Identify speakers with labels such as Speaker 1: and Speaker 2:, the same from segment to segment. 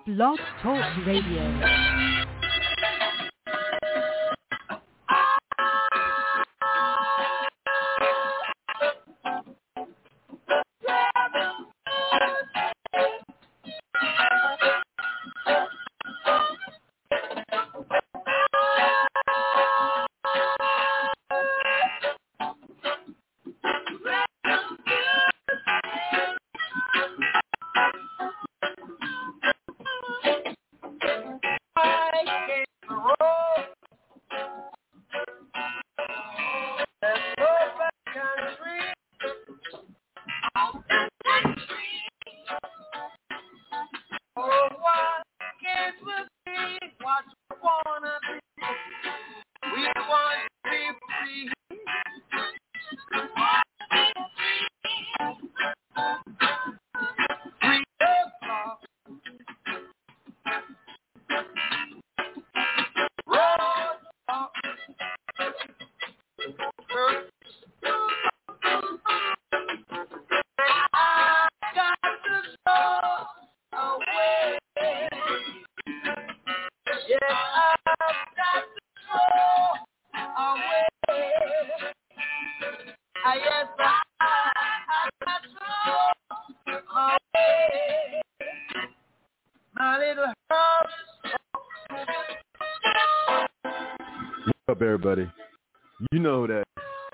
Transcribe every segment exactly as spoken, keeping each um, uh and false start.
Speaker 1: Blog Talk Radio.
Speaker 2: What's up, everybody? You know that.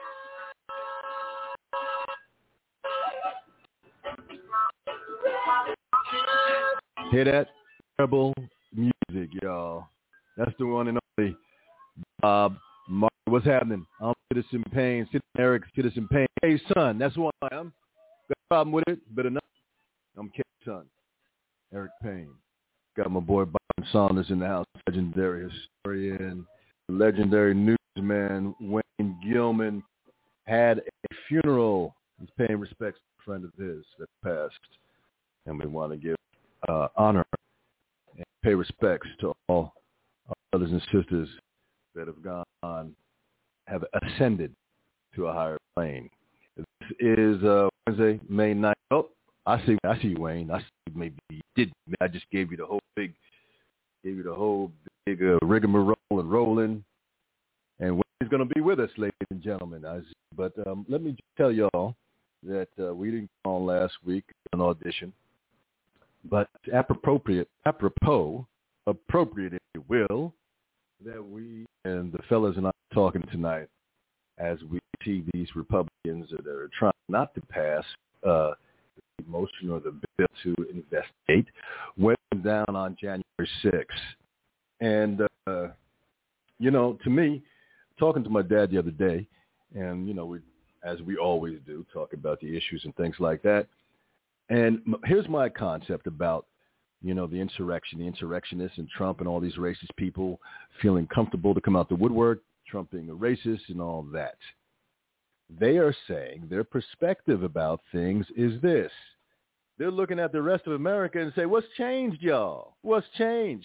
Speaker 2: Hear that? Rebel music, y'all. That's the one and only Bob Marley. What's happening? I'm Citizen Pain, Citizen Eric, Citizen Pain. Hey, son, that's who I am. Got a problem with it? But enough. I'm K-Son, Eric Payne. Got my boy Bob Saunders in the house, legendary historian, legendary newsman Wayne Gilman had a funeral. He's paying respects to a friend of his that passed, and we want to give uh, honor and pay respects to all our brothers and sisters that have gone on, have ascended to a higher plane. This is uh, Wednesday, May ninth. Oh, I see, I see you, Wayne. I see maybe you did. I just gave you the whole big, gave you the whole big uh, rigmarole and rolling. And Wayne's going to be with us, ladies and gentlemen. I, but um, let me just tell y'all that uh, we didn't go on last week an audition, but appropriate, apropos, appropriate, if you will, that we and the fellas and I are talking tonight as we see these Republicans that are trying not to pass uh, the motion or the bill to investigate went down on January sixth. And, uh, you know, to me, talking to my dad the other day, and, you know, we, as we always do, talk about the issues and things like that. And here's my concept about, you know, the insurrection, the insurrectionists and Trump and all these racist people feeling comfortable to come out the woodwork, Trump being a racist and all that. They are saying their perspective about things is this. They're looking at the rest of America and say, what's changed, y'all? What's changed?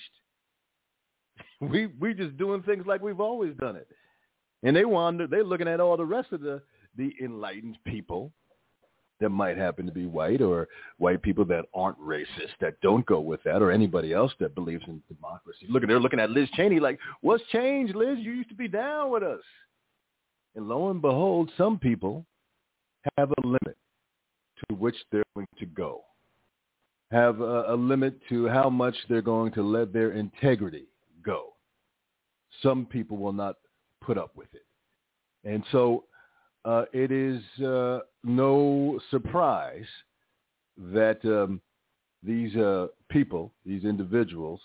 Speaker 2: We we just doing things like we've always done it. And they wonder, they're looking at all the rest of the, the enlightened people that might happen to be white, or white people that aren't racist, that don't go with that, or anybody else that believes in democracy. Look, they're looking at Liz Cheney like, what's changed, Liz? You used to be down with us. And lo and behold, some people have a limit to which they're going to go, have a, a limit to how much they're going to let their integrity go. Some people will not put up with it. And so uh, it is uh, no surprise that um, these uh, people, these individuals,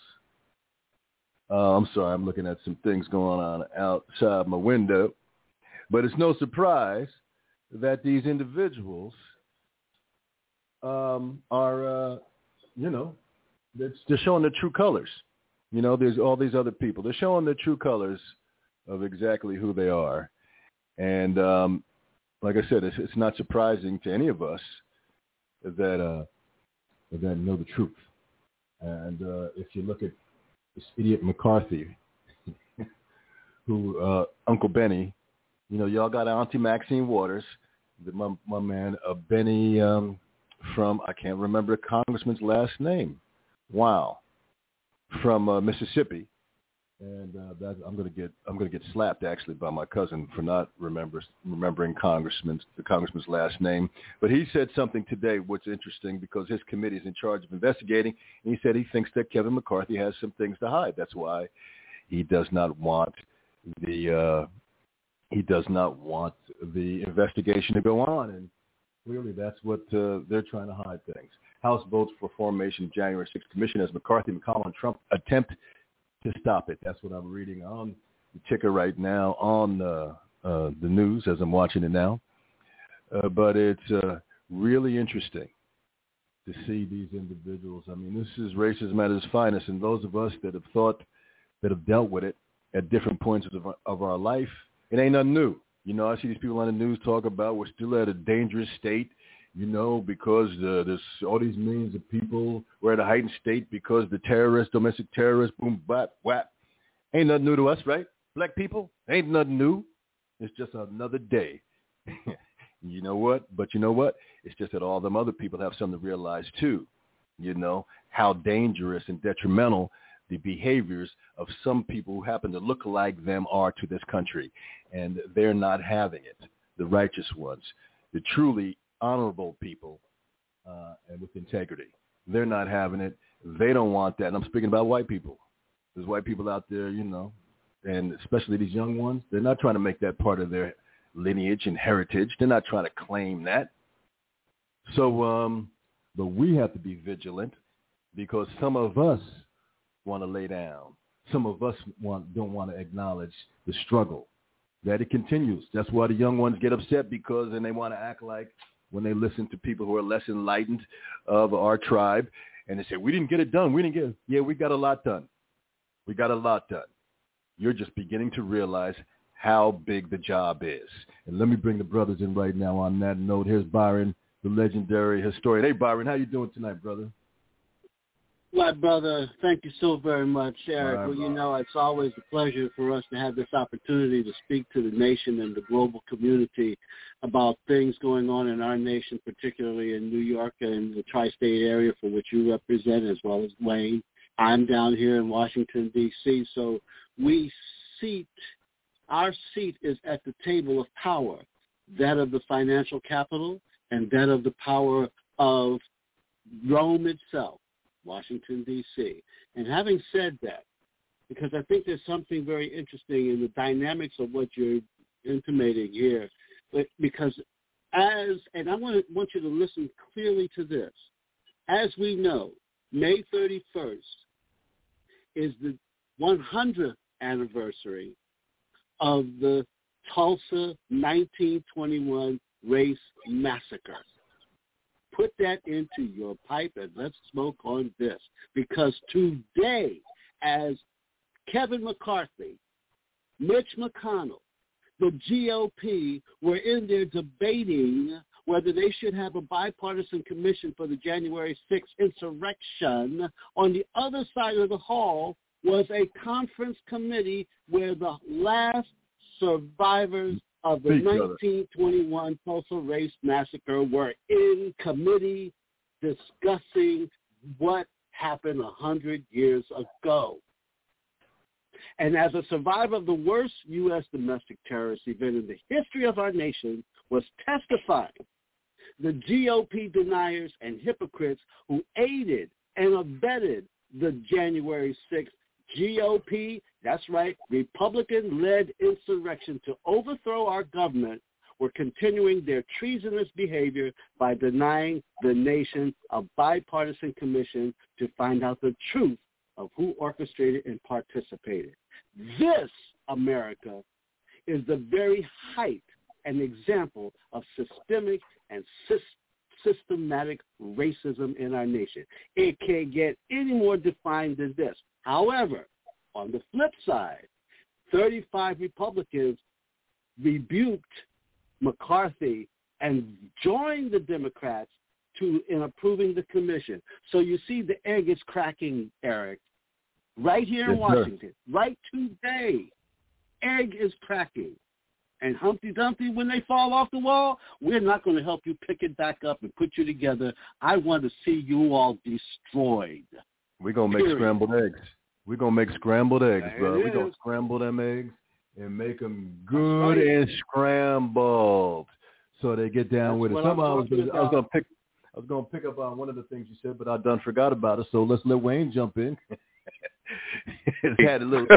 Speaker 2: uh, I'm sorry, I'm looking at some things going on outside my window, but it's no surprise that these individuals um, are, uh, you know, they're showing their true colors. You know, there's all these other people. They're showing their true colors of exactly who they are. And um, like I said, it's, it's not surprising to any of us that uh, that know the truth. And uh, if you look at this idiot McCarthy, who uh, Uncle Benny, you know, y'all got Auntie Maxine Waters, the, my, my man uh, Benny um, from, I can't remember the congressman's last name. Wow. from uh, Mississippi, and uh, that, I'm going to get I'm going to get slapped actually by my cousin for not remember, remembering congressman's the congressman's last name. But he said something today which is interesting because his committee is in charge of investigating, and he said he thinks that Kevin McCarthy has some things to hide. That's why he does not want the uh, he does not want the investigation to go on, and clearly that's what uh, they're trying to hide things. House votes for formation of January sixth Commission as McCarthy, McConnell, and Trump attempt to stop it. That's what I'm reading on the ticker right now on uh, uh, the news as I'm watching it now. Uh, but it's uh, really interesting to see these individuals. I mean, this is racism at its finest, and those of us that have thought, that have dealt with it at different points of our, of our life, it ain't nothing new. You know, I see these people on the news talk about we're still at a dangerous state, you know, because uh, there's all these millions of people. We're at a heightened state because the terrorists, domestic terrorists, boom, bap, whap. Ain't nothing new to us, right? Black people, ain't nothing new. It's just another day. You know what? But you know what? It's just that all them other people have something to realize, too, you know, how dangerous and detrimental the behaviors of some people who happen to look like them are to this country. And they're not having it, the righteous ones, the truly honorable people uh, and with integrity. They're not having it. They don't want that. And I'm speaking about white people. There's white people out there, you know, and especially these young ones. They're not trying to make that part of their lineage and heritage. They're not trying to claim that. So, um, but we have to be vigilant because some of us want to lay down. Some of us want, don't want to acknowledge the struggle, that it continues. That's why the young ones get upset because then they want to act like when they listen to people who are less enlightened of our tribe and they say, we didn't get it done. We didn't get it. Yeah, we got a lot done. We got a lot done. You're just beginning to realize how big the job is. And let me bring the brothers in right now on that note. Here's Byron, the legendary historian. Hey, Byron, how you doing tonight, brother?
Speaker 3: My brother, thank you so very much, Eric.
Speaker 2: Right,
Speaker 3: well, you know, it's always a pleasure for us to have this opportunity to speak to the nation and the global community about things going on in our nation, particularly in New York and the tri-state area for which you represent, as well as Wayne. I'm down here in Washington, D C, so we seat, our seat is at the table of power, that of the financial capital and that of the power of Rome itself, Washington, D C. And having said that, because I think there's something very interesting in the dynamics of what you're intimating here, because as, and I want, to, want you to listen clearly to this, as we know, May thirty-first is the one hundredth anniversary of the Tulsa nineteen twenty-one race massacre. Put that into your pipe and let's smoke on this. Because today, as Kevin McCarthy, Mitch McConnell, the G O P were in there debating whether they should have a bipartisan commission for the January sixth insurrection, on the other side of the hall was a conference committee where the last survivors of the nineteen twenty-one Tulsa Race Massacre were in committee discussing what happened a hundred years ago. And as a survivor of the worst U S domestic terrorist event in the history of our nation was testifying, the G O P deniers and hypocrites who aided and abetted the January sixth G O P, that's right, Republican-led insurrection to overthrow our government, were continuing their treasonous behavior by denying the nation a bipartisan commission to find out the truth of who orchestrated and participated. This, America, is the very height and example of systemic and systematic racism in our nation. It can't get any more defined than this. However, on the flip side, thirty-five Republicans rebuked McCarthy and joined the Democrats to in approving the commission. So you see the egg is cracking, Eric, right here in yes, Washington, sir. Right today. Egg is cracking. And Humpty Dumpty, when they fall off the wall, we're not going to help you pick it back up and put you together. I want to see you all destroyed.
Speaker 2: We're going to make scrambled eggs. We're going to make scrambled eggs,
Speaker 4: There
Speaker 2: bro.
Speaker 4: it
Speaker 2: We're going
Speaker 4: is.
Speaker 2: to scramble them eggs and make them good
Speaker 3: right.
Speaker 2: and scrambled so they get down
Speaker 3: That's
Speaker 2: with it.
Speaker 3: what I'm
Speaker 2: Somehow I was
Speaker 3: talking
Speaker 2: gonna, I was
Speaker 3: about.
Speaker 2: going to pick I was going to pick up on one of the things you said, but I done forgot about it. So let's let Wayne jump in. It's had a little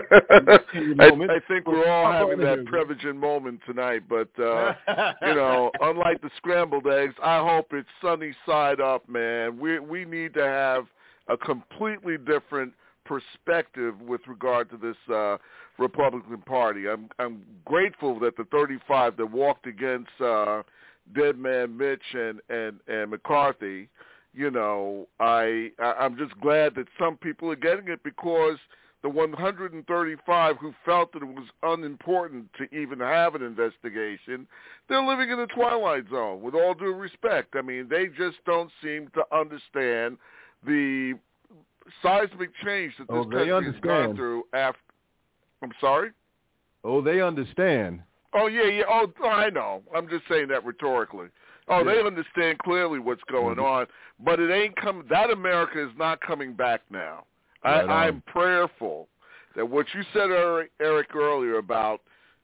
Speaker 4: I, I think we're all
Speaker 2: Hop
Speaker 4: having
Speaker 2: on
Speaker 4: that
Speaker 2: in here,
Speaker 4: Prevagen moment tonight, but uh, you know, unlike the scrambled eggs, I hope it's sunny side up, man. We we need to have a completely different perspective with regard to this uh, Republican Party. I'm I'm grateful that the thirty-five that walked against uh, Dead Man Mitch and, and, and McCarthy, you know, I I'm just glad that some people are getting it, because the one hundred thirty-five who felt that it was unimportant to even have an investigation, they're living in the twilight zone, with all due respect. I mean, they just don't seem to understand the seismic change that this
Speaker 2: Oh, they
Speaker 4: country has gone
Speaker 2: understand.
Speaker 4: through after. I'm sorry?
Speaker 2: Oh, they understand.
Speaker 4: Oh, yeah, yeah. Oh, I know. I'm just saying that rhetorically. Oh,
Speaker 2: Yeah.
Speaker 4: they understand clearly what's going
Speaker 2: Mhm.
Speaker 4: on, but it ain't coming. That America is not coming back now.
Speaker 2: Right
Speaker 4: I,
Speaker 2: on.
Speaker 4: I'm prayerful that what you said, Eric, Eric, earlier about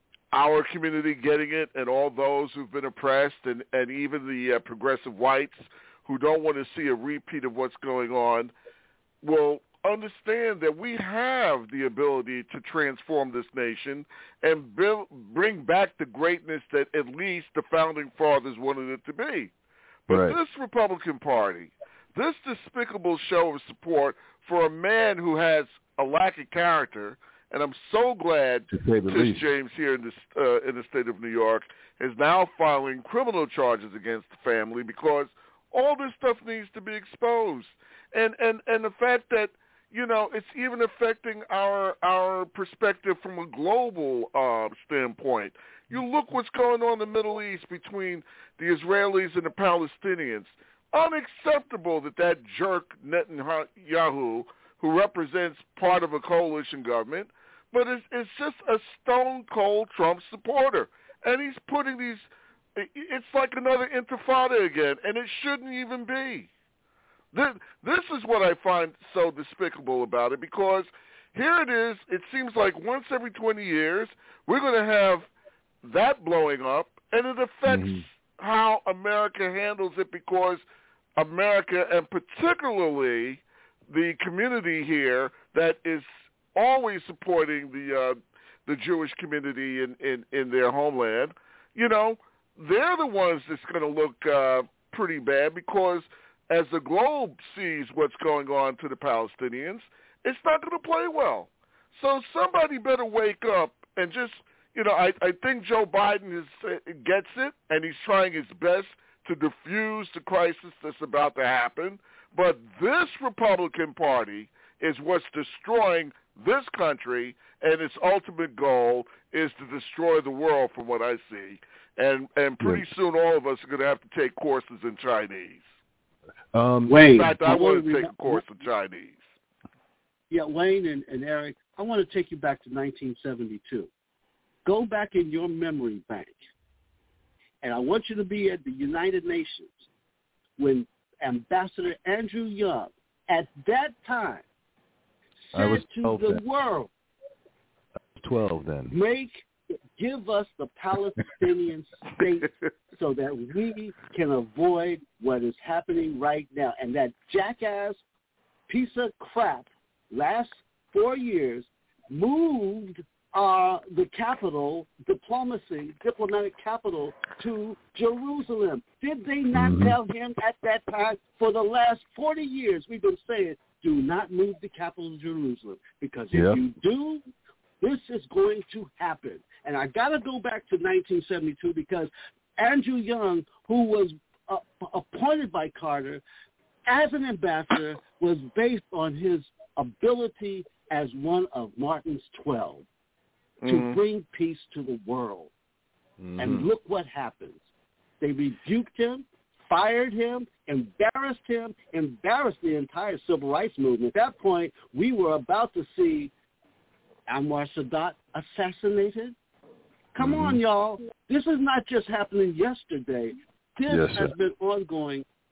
Speaker 4: our community getting it, and all those who've been oppressed, and, and even the uh, progressive whites who don't want to see a repeat of what's going on, will understand that we have the ability to transform this nation and build, bring back the greatness that at least the founding fathers wanted it to be. But
Speaker 2: Right.
Speaker 4: this Republican Party, this despicable show of support for a man who has a lack of character, and I'm so glad
Speaker 2: To say the
Speaker 4: Tish
Speaker 2: least.
Speaker 4: James here in, this, uh, in the state of New York is now filing criminal charges against the family, because all this stuff needs to be exposed. And, and, and the fact that, you know, it's even affecting our our perspective from a global uh, standpoint. You look what's going on in the Middle East between the Israelis and the Palestinians. Unacceptable that that jerk Netanyahu, who represents part of a coalition government, but is is just a stone-cold Trump supporter. And he's putting these, it's like another intifada again, and it shouldn't even be. This, this is what I find so despicable about it, because here it is, it seems like once every twenty years, we're going to have that blowing up, and it affects
Speaker 2: Mm-hmm.
Speaker 4: how America handles it, because America, and particularly the community here that is always supporting the uh, the Jewish community in, in, in their homeland, you know, they're the ones that's going to look uh, pretty bad, because as the globe sees what's going on to the Palestinians, it's not going to play well. So somebody better wake up and just, you know, I, I think Joe Biden is, uh, gets it, and he's trying his best to diffuse the crisis that's about to happen. But this Republican Party is what's destroying this country, and its ultimate goal is to destroy the world, from what I see. And, and pretty
Speaker 2: Yeah.
Speaker 4: soon all of us are going to have to take courses in Chinese.
Speaker 2: Um,
Speaker 3: Wayne,
Speaker 4: In fact, I
Speaker 3: I
Speaker 4: want
Speaker 3: wanna
Speaker 4: to take a
Speaker 3: remi-
Speaker 4: course in Chinese.
Speaker 3: Yeah, Wayne and, and Eric, I want to take you back to nineteen seventy-two. Go back in your memory bank, and I want you to be at the United Nations when Ambassador Andrew Young, at that time,
Speaker 2: I was
Speaker 3: said to
Speaker 2: twelve
Speaker 3: the
Speaker 2: then.
Speaker 3: world,
Speaker 2: twelve then.
Speaker 3: make, give us the Palestinian state so that we can avoid what is happening right now. And that jackass piece of crap last four years moved uh, the capital, diplomacy, diplomatic capital to Jerusalem. Did they not
Speaker 2: Mhm.
Speaker 3: tell him at that time? For the last forty years, we've been saying, do not move the capital to Jerusalem, because if
Speaker 2: Yep.
Speaker 3: you do, this is going to happen. And I got to go back to nineteen seventy-two, because Andrew Young, who was uh, appointed by Carter as an ambassador, was based on his ability as one of Martin's twelve to
Speaker 4: Mhm.
Speaker 3: bring peace to the world.
Speaker 2: Mhm.
Speaker 3: And look what happens. They rebuked him, fired him, embarrassed him, embarrassed the entire civil rights movement. At that point, we were about to see Anwar Sadat assassinated. Come
Speaker 2: Mhm.
Speaker 3: on, y'all. This is not just happening yesterday. This
Speaker 2: Yes,
Speaker 3: has
Speaker 2: sir.
Speaker 3: been ongoing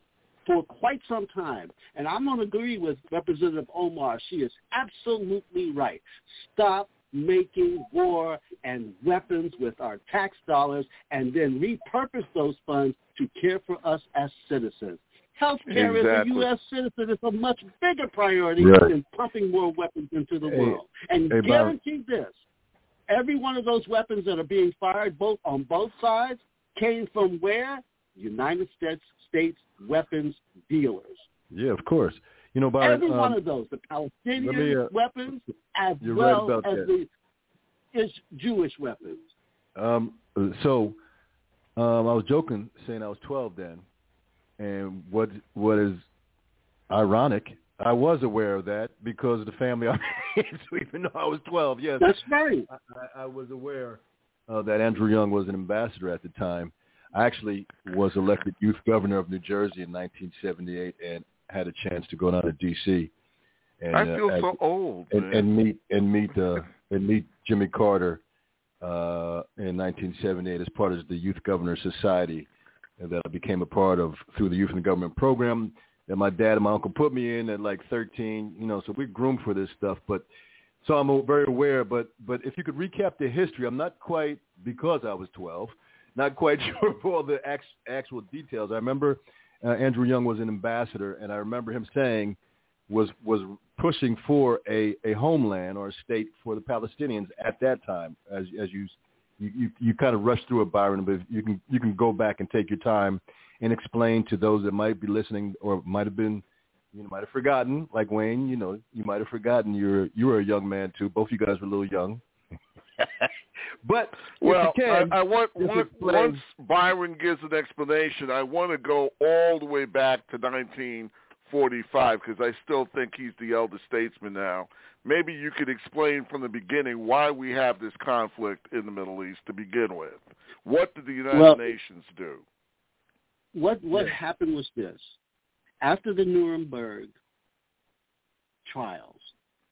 Speaker 3: for quite some time. And I'm going to agree with Representative Omar. She is absolutely right. Stop making war and weapons with our tax dollars and then repurpose those funds to care for us as citizens. Healthcare
Speaker 4: exactly.
Speaker 3: as a U S citizen is a much bigger priority
Speaker 2: right.
Speaker 3: than pumping more weapons into the
Speaker 2: hey,
Speaker 3: world. And
Speaker 2: hey,
Speaker 3: guarantee this, every one of those weapons that are being fired both on both sides came from where? United States States weapons dealers.
Speaker 2: Yeah, of course. You know, Byron,
Speaker 3: every
Speaker 2: um,
Speaker 3: one of those, the Palestinian
Speaker 2: me, uh,
Speaker 3: weapons as
Speaker 2: you're
Speaker 3: well
Speaker 2: right about
Speaker 3: as
Speaker 2: that.
Speaker 3: the is Jewish weapons.
Speaker 2: Um, so um, I was joking, saying I was twelve then, and what what is ironic, I was aware of that because of the family I had, so even though I was twelve, yes,
Speaker 3: that's right.
Speaker 2: I, I was aware uh, that Andrew Young was an ambassador at the time. I actually was elected youth governor of New Jersey in nineteen seventy-eight and had a chance to go down to D C and
Speaker 4: I feel
Speaker 2: uh,
Speaker 4: so old,
Speaker 2: and,
Speaker 4: man.
Speaker 2: and meet and meet uh, and meet Jimmy Carter uh, in nineteen seventy-eight as part of the Youth Governor Society that I became a part of through the Youth and Government program that my dad and my uncle put me in at like thirteen. You know, so we groomed for this stuff. But so I'm very aware. But but if you could recap the history, I'm not quite, because I was twelve, not quite sure of all the act, actual details. I remember uh, Andrew Young was an ambassador, and I remember him saying was was pushing for a, a homeland or a state for the Palestinians at that time. As as you you, you, you kind of rushed through it, Byron, but you can you can go back and take your time and explain to those that might be listening or might have been, you know, might have forgotten, like Wayne, you know, you might have forgotten you're you were a young man too. Both of you guys were a little young. But
Speaker 4: well,
Speaker 2: can,
Speaker 4: I, I want once, once Byron gives an explanation, I want to go all the way back to nineteen forty-five because I still think he's the elder statesman now. Maybe you could explain from the beginning why we have this conflict in the Middle East to begin with. What did the United
Speaker 3: well,
Speaker 4: Nations do?
Speaker 3: What what
Speaker 2: yeah.
Speaker 3: happened was this: after the Nuremberg trials,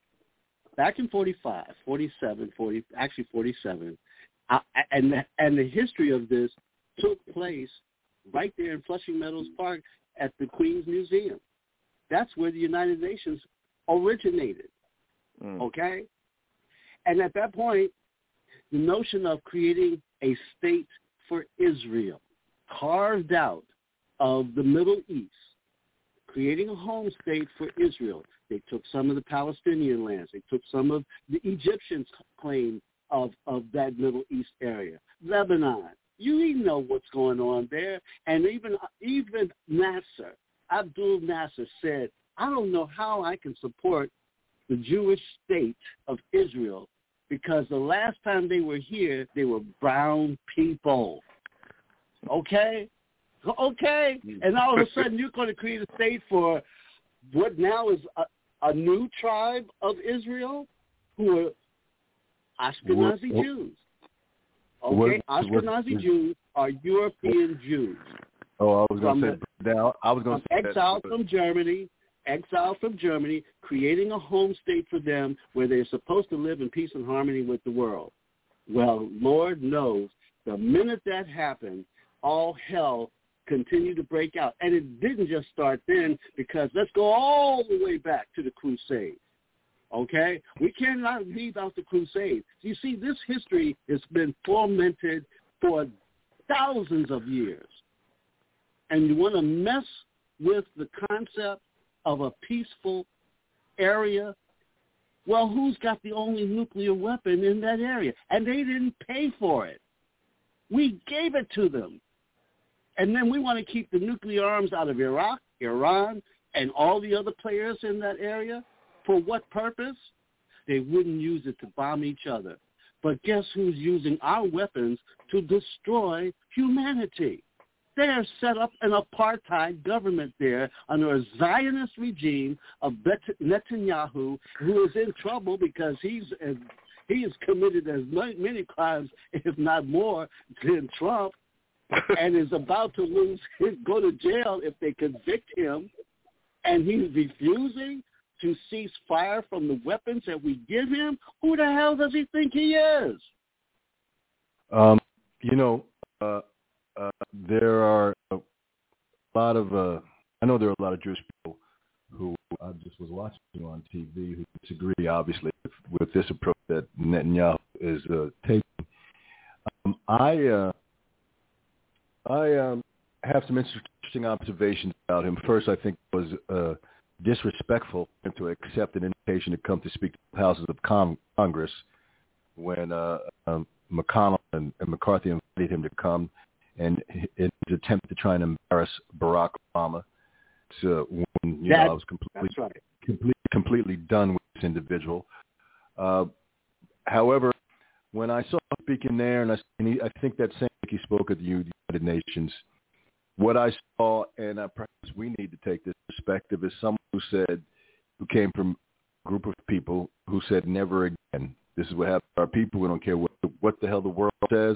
Speaker 3: back in forty-five, forty-seven, forty, actually forty-seven, uh, and the, and the history of this took place right there in Flushing Meadows Park at the Queens Museum. That's where the United Nations originated, mm. okay? And at that point, the notion of creating a state for Israel, carved out of the Middle East, creating a home state for Israel. They took some of the Palestinian lands. They took some of the Egyptians' claim of, of that Middle East area. Lebanon. You even know what's going on there. And even even Nasser, Abdul Nasser said, I don't know how I can support the Jewish state of Israel because the last time they were here, they were brown people. Okay? Okay? And all of a sudden you're going to create a state for what now is a, a new tribe of Israel who are Ashkenazi
Speaker 2: what,
Speaker 3: Jews. Okay? What, Ashkenazi what, Jews are European Jews.
Speaker 2: Oh, I was going to say now. I was going to say
Speaker 3: exiled from Germany, exiled from Germany, creating a home state for them where they're supposed to live in peace and harmony with the world. Well, Lord knows, the minute that happened, all hell continued to break out, and it didn't just start then. Because let's go all the way back to the Crusades. Okay, we cannot leave out the Crusades. You see, this history has been fomented for thousands of years. And you want to mess with the concept of a peaceful area? Well, who's got the only nuclear weapon in that area? And they didn't pay for it. We gave it to them. And then we want to keep the nuclear arms out of Iraq, Iran, and all the other players in that area. For what purpose? They wouldn't use it to bomb each other. But guess who's using our weapons to destroy humanity? They are set up an apartheid government there under a Zionist regime of Netanyahu, who is in trouble because he's he has committed as many crimes, if not more, than Trump, and is about to lose his, go to jail if they convict him. And he's refusing to cease fire from the weapons that we give him. Who the hell does he think he is?
Speaker 2: Um, you know. Uh... Uh, there are a lot of uh, I know there are a lot of Jewish people who I just was watching on T V who disagree, obviously, with, with this approach that Netanyahu is uh, taking. Um, I uh, I um, have some interesting observations about him. First, I think it was uh, disrespectful for him to accept an invitation to come to speak to the houses of Con- Congress when uh, um, McConnell and, and McCarthy invited him to come, and in his attempt to try and embarrass Barack Obama. So when you that, know, I was completely, right. completely, completely done with this individual. Uh, however, when I saw him speaking there, and I, and he, I think that same week he spoke at the United Nations, what I saw, and I, perhaps we need to take this perspective, is someone who said, who came from a group of people who said, never again. This is what happened to our people. We don't care what, what the hell the world says.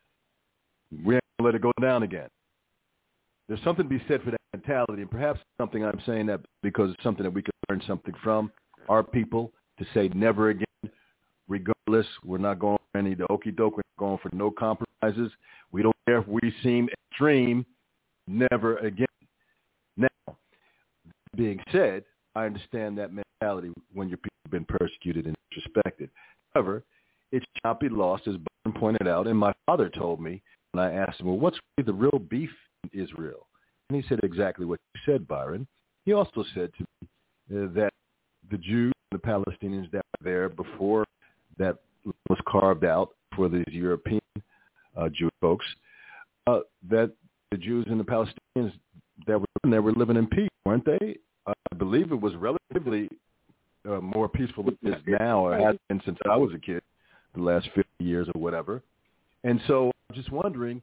Speaker 2: We ain't gonna let it go down again. There's something to be said for that mentality, and perhaps something I'm saying that because it's something that we can learn something from our people, to say never again, regardless. We're not going for any of the okey doke. We're not going for no compromises. We don't care if we seem extreme. Never again. Now, that being said, I understand that mentality when your people have been persecuted and disrespected. However, it should not be lost, as Byron pointed out, and my father told me when I asked him, well, what's really the real beef in Israel? And he said exactly what you said, Byron. He also said to me uh, that the Jews and the Palestinians that were there before that was carved out for these European uh, Jewish folks, uh, that the Jews and the Palestinians that were living there were living in peace, weren't they? Uh, I believe it was relatively uh, more peaceful than it is now, or has been since I was a kid, the last fifty years or whatever. And so I'm just wondering,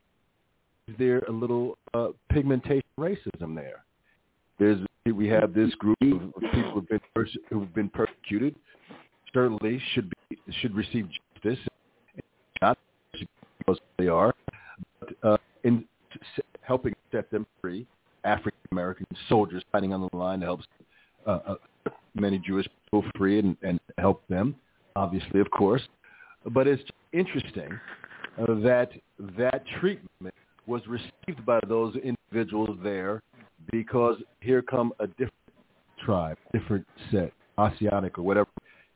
Speaker 2: is there a little uh, pigmentation racism there? There's we have this group of, of people who've been pers- who've been persecuted. Certainly should be should receive justice, not because they are, but uh, in helping set them free. African American soldiers fighting on the line to help uh, uh, many Jewish people free and, and help them, obviously, of course. But it's interesting uh, that that treatment was received by those individuals there, because here come a different tribe, different set, Asiatic or whatever.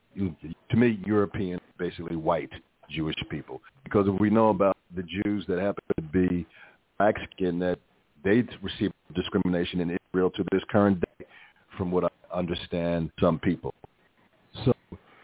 Speaker 2: To me, European, basically white Jewish people. Because if we know about the Jews that happen to be black skin, that they receive discrimination in Israel to this current day, from what I understand, some people. So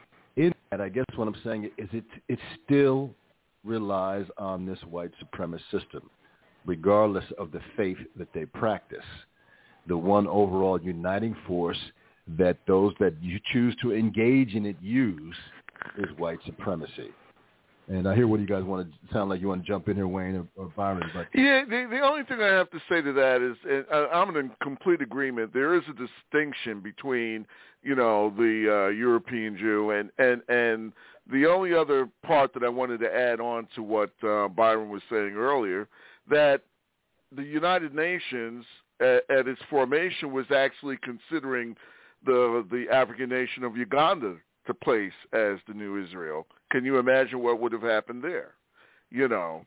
Speaker 2: in that, I guess what I'm saying is it it still relies on this white supremacist system, regardless of the faith that they practice. The one overall uniting force that those that you choose to engage in it use is white supremacy. And I hear what you guys want to sound like you want to jump in here, Wayne or, or Byron. But
Speaker 4: yeah, the, the only thing I have to say to that is, and I'm in complete agreement. There is a distinction between, you know, the uh, European Jew and, and and the only other part that I wanted to add on to what uh, Byron was saying earlier, that the United Nations at, at its formation was actually considering the the African nation of Uganda to place as the new Israel. Can you imagine what would have happened there? You know,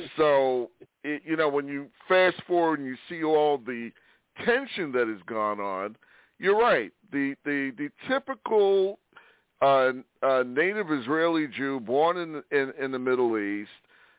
Speaker 4: so, it, you know, when you fast forward and you see all the tension that has gone on, you're right. The the, the typical uh, uh, native Israeli Jew born in, in in the Middle East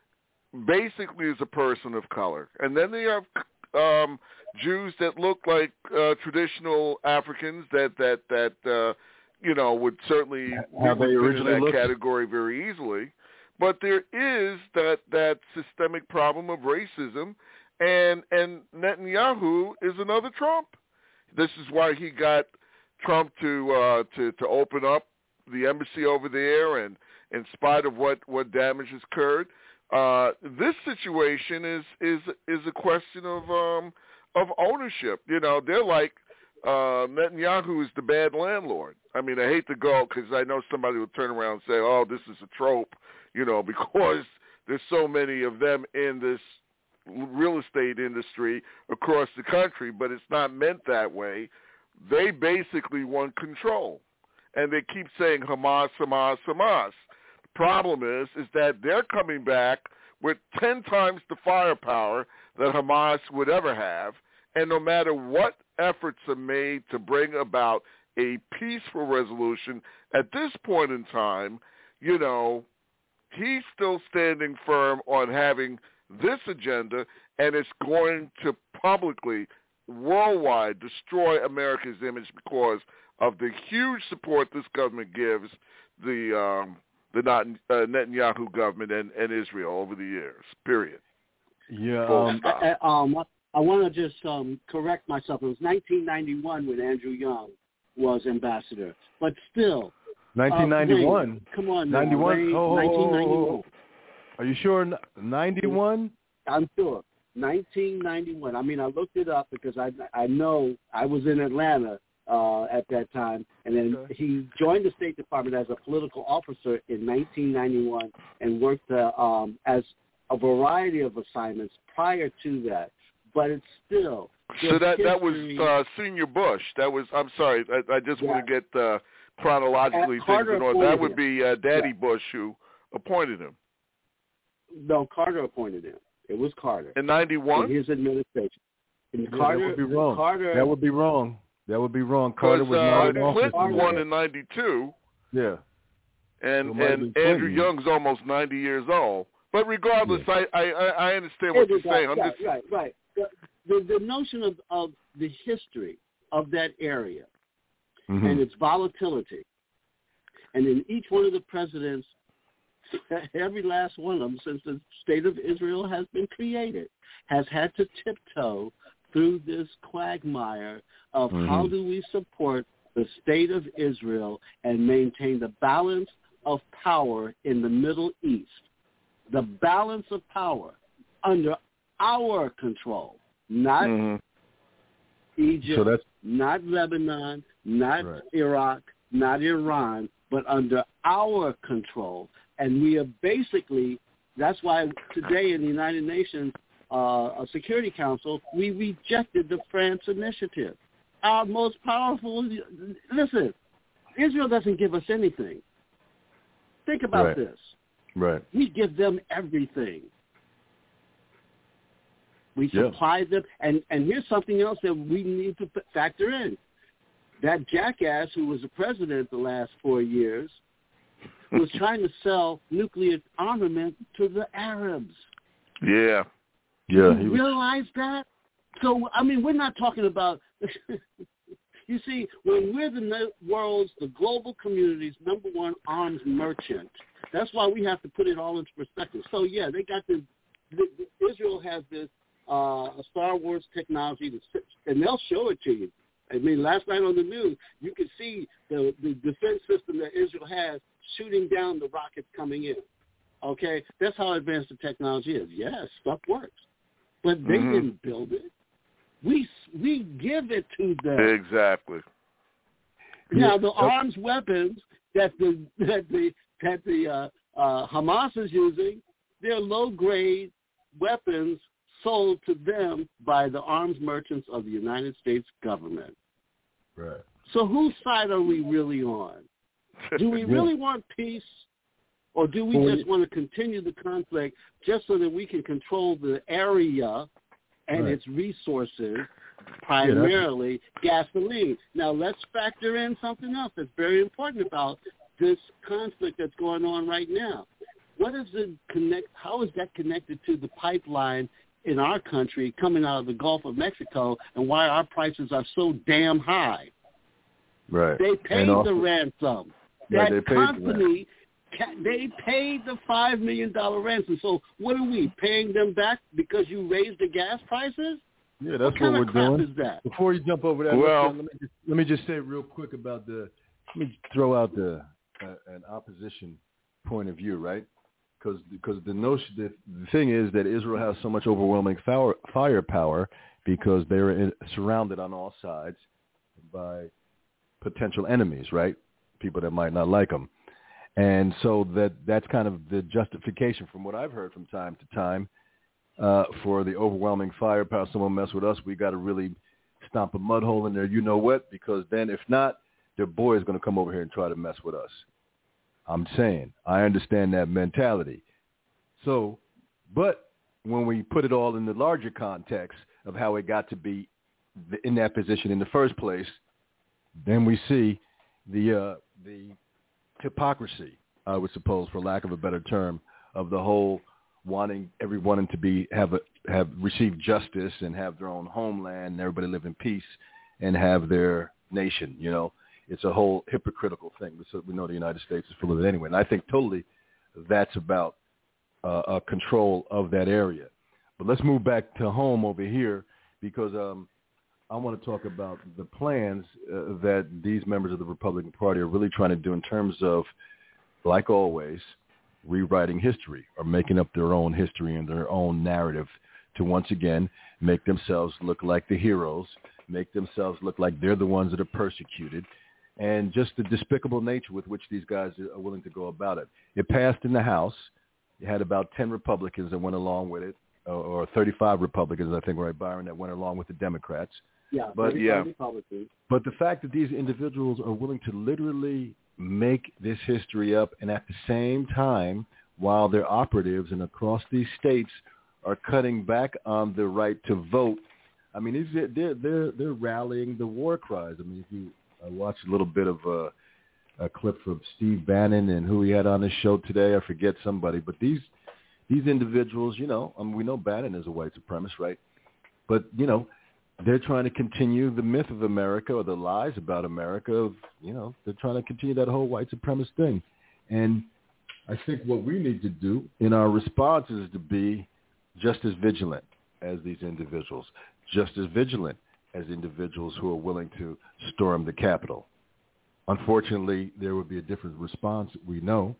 Speaker 4: basically is a person of color. And then they have um, Jews that look like uh, traditional Africans that, that, that uh, you know, would certainly
Speaker 2: How they
Speaker 4: fit in that
Speaker 2: looked?
Speaker 4: category very easily. But there is that, that systemic problem of racism, and and Netanyahu is another Trump. This is why he got Trump to uh, to to open up the embassy over there, and in spite of what, what damage has occurred, uh, this situation is is is a question of um, of ownership. You know, they're like uh, Netanyahu is the bad landlord. I mean, I hate to go because I know somebody will turn around and say, "Oh, this is a trope," you know, because there's so many of them in this real estate industry across the country, but it's not meant that way. They basically want control, and they keep saying Hamas, Hamas, Hamas. The problem is, is that they're coming back with ten times the firepower that Hamas would ever have, And no matter what efforts are made to bring about a peaceful resolution, at this point in time, you know, he's still standing firm on having this agenda, and it's going to publicly, worldwide, destroy America's image because of the huge support this government gives the um, the Netanyahu government and, and Israel over the years, period.
Speaker 2: Yeah.
Speaker 3: Um, I, I, um, I want to just um, correct myself. It was nineteen ninety-one when Andrew Young was ambassador, but still.
Speaker 2: nineteen ninety-one.
Speaker 3: Uh, Wayne, come on, now.
Speaker 2: ninety-one.
Speaker 3: Wayne,
Speaker 2: oh,
Speaker 3: nineteen ninety-one.
Speaker 2: Are you sure? ninety-one?
Speaker 3: I'm sure. nineteen ninety-one. I mean, I looked it up because I I know I was in Atlanta uh, at that time, and then okay. he joined the State Department as a political officer in nineteen ninety-one and worked uh, um, as a variety of assignments prior to that. But it's still
Speaker 4: so that history. That was uh, Senior Bush. That was. I'm sorry. I, I just yeah. want to get uh, chronologically things in order. That would be uh, Daddy yeah. Bush who appointed him.
Speaker 3: No, Carter appointed him. It was Carter.
Speaker 4: In ninety-one?
Speaker 3: In his administration. In
Speaker 2: yeah,
Speaker 3: Carter,
Speaker 2: that would be wrong.
Speaker 3: Carter,
Speaker 2: that would be wrong. That would be wrong. Carter was
Speaker 4: uh,
Speaker 2: not
Speaker 4: Clinton
Speaker 2: office
Speaker 4: won in ninety-two.
Speaker 2: Yeah.
Speaker 4: And and Andrew Young's almost ninety years old. But regardless, yeah. I, I, I understand what you're saying.
Speaker 3: Right, right, right. The, the, the notion of, of the history of that area mm-hmm. and its volatility, and in each one of the presidents, every last one of them since the State of Israel has been created, has had to tiptoe through this quagmire of mm-hmm. how do we support the State of Israel and maintain the balance of power in the Middle East. The balance of power under our control, not mm-hmm. Egypt, so that's, not Lebanon, not right. Iraq, not Iran, but under our control. And we are basically, that's why today in the United Nations uh, Security Council, we rejected the France initiative. Our most powerful, listen, Israel doesn't give us anything. Think about
Speaker 2: right.
Speaker 3: this.
Speaker 2: Right.
Speaker 3: We give them everything. We
Speaker 2: yeah.
Speaker 3: supply them. And, and here's something else that we need to factor in. That jackass who was the president the last four years was trying to sell nuclear armament to the Arabs.
Speaker 4: Yeah.
Speaker 2: Yeah.
Speaker 3: You realize that? So, I mean, we're not talking about... You see, when we're the world's, the global community's number one arms merchant, that's why we have to put it all into perspective. So, yeah, they got this, the, the, Israel has this uh, Star Wars technology, to, and they'll show it to you. I mean, last night on the news, you could see the, the defense system that Israel has shooting down the rockets coming in. Okay? That's how advanced the technology is. Yes, stuff works. But they mm-hmm. didn't build it. We we give it to them.
Speaker 4: Exactly.
Speaker 3: Now the arms weapons that the that the that the uh, uh, Hamas is using, they're low grade weapons sold to them by the arms merchants of the United States government.
Speaker 2: Right.
Speaker 3: So whose side are we really on? Do we really want peace, or do we just want to continue the conflict just so that we can control the area and right. its resources, primarily yeah, gasoline? Now, let's factor in something else that's very important about this conflict that's going on right now. What is it connect? How is that connected to the pipeline in our country coming out of the Gulf of Mexico, and why our prices are so damn high?
Speaker 2: Right.
Speaker 3: They paid
Speaker 2: also,
Speaker 3: the ransom.
Speaker 2: Right,
Speaker 3: that company, they paid the five million dollars ransom. So what are we, paying them back because you raised the gas prices?
Speaker 2: Yeah, that's
Speaker 3: what,
Speaker 2: what we're
Speaker 3: crap
Speaker 2: doing.
Speaker 3: Is that?
Speaker 2: Before you jump over that,
Speaker 4: well,
Speaker 2: let, me just, let me just say real quick about the, let me throw out the uh, an opposition point of view, right? Because because the notion, the, the thing is that Israel has so much overwhelming fire, firepower because they're in, surrounded on all sides by potential enemies, right? People that might not like them. And so that that's kind of the justification from what I've heard from time to time uh, for the overwhelming firepower. Someone mess with us, we got to really stomp a mud hole in there. You know what? Because then if not, their boy is going to come over here and try to mess with us. I'm saying, I understand that mentality. So, but when we put it all in the larger context of how it got to be in that position in the first place, then we see the uh, the hypocrisy, I would suppose, for lack of a better term, of the whole wanting everyone to be have a, have received justice and have their own homeland and everybody live in peace and have their nation. You know, it's a whole hypocritical thing. So we know the United States is full of it anyway, and I think totally that's about uh, a control of that area. But let's move back to home over here because um, I want to talk about the plans uh, that these members of the Republican Party are really trying to do in terms of, like always, rewriting history or making up their own history and their own narrative to once again make themselves look like the heroes, make themselves look like they're the ones that are persecuted, and just the despicable nature with which these guys are willing to go about it. It passed in the House. You had about ten Republicans that went along with it, or thirty-five Republicans, I think, right, Byron, that went along with the Democrats.
Speaker 3: Yeah,
Speaker 2: but
Speaker 3: yeah.
Speaker 2: But the fact that these individuals are willing to literally make this history up, and at the same time, while their operatives and across these states are cutting back on the right to vote, I mean, they're they're they're, they're rallying the war cries. I mean, if you uh, watch a little bit of uh, a clip from Steve Bannon and who he had on his show today, I forget somebody, but these. These individuals, you know, I mean, we know Bannon is a white supremacist, right? But, you know, they're trying to continue the myth of America or the lies about America. Of, you know, they're trying to continue that whole white supremacist thing. And I think what we need to do in our response is to be just as vigilant as these individuals, just as vigilant as individuals who are willing to storm the Capitol. Unfortunately, there would be a different response, we know.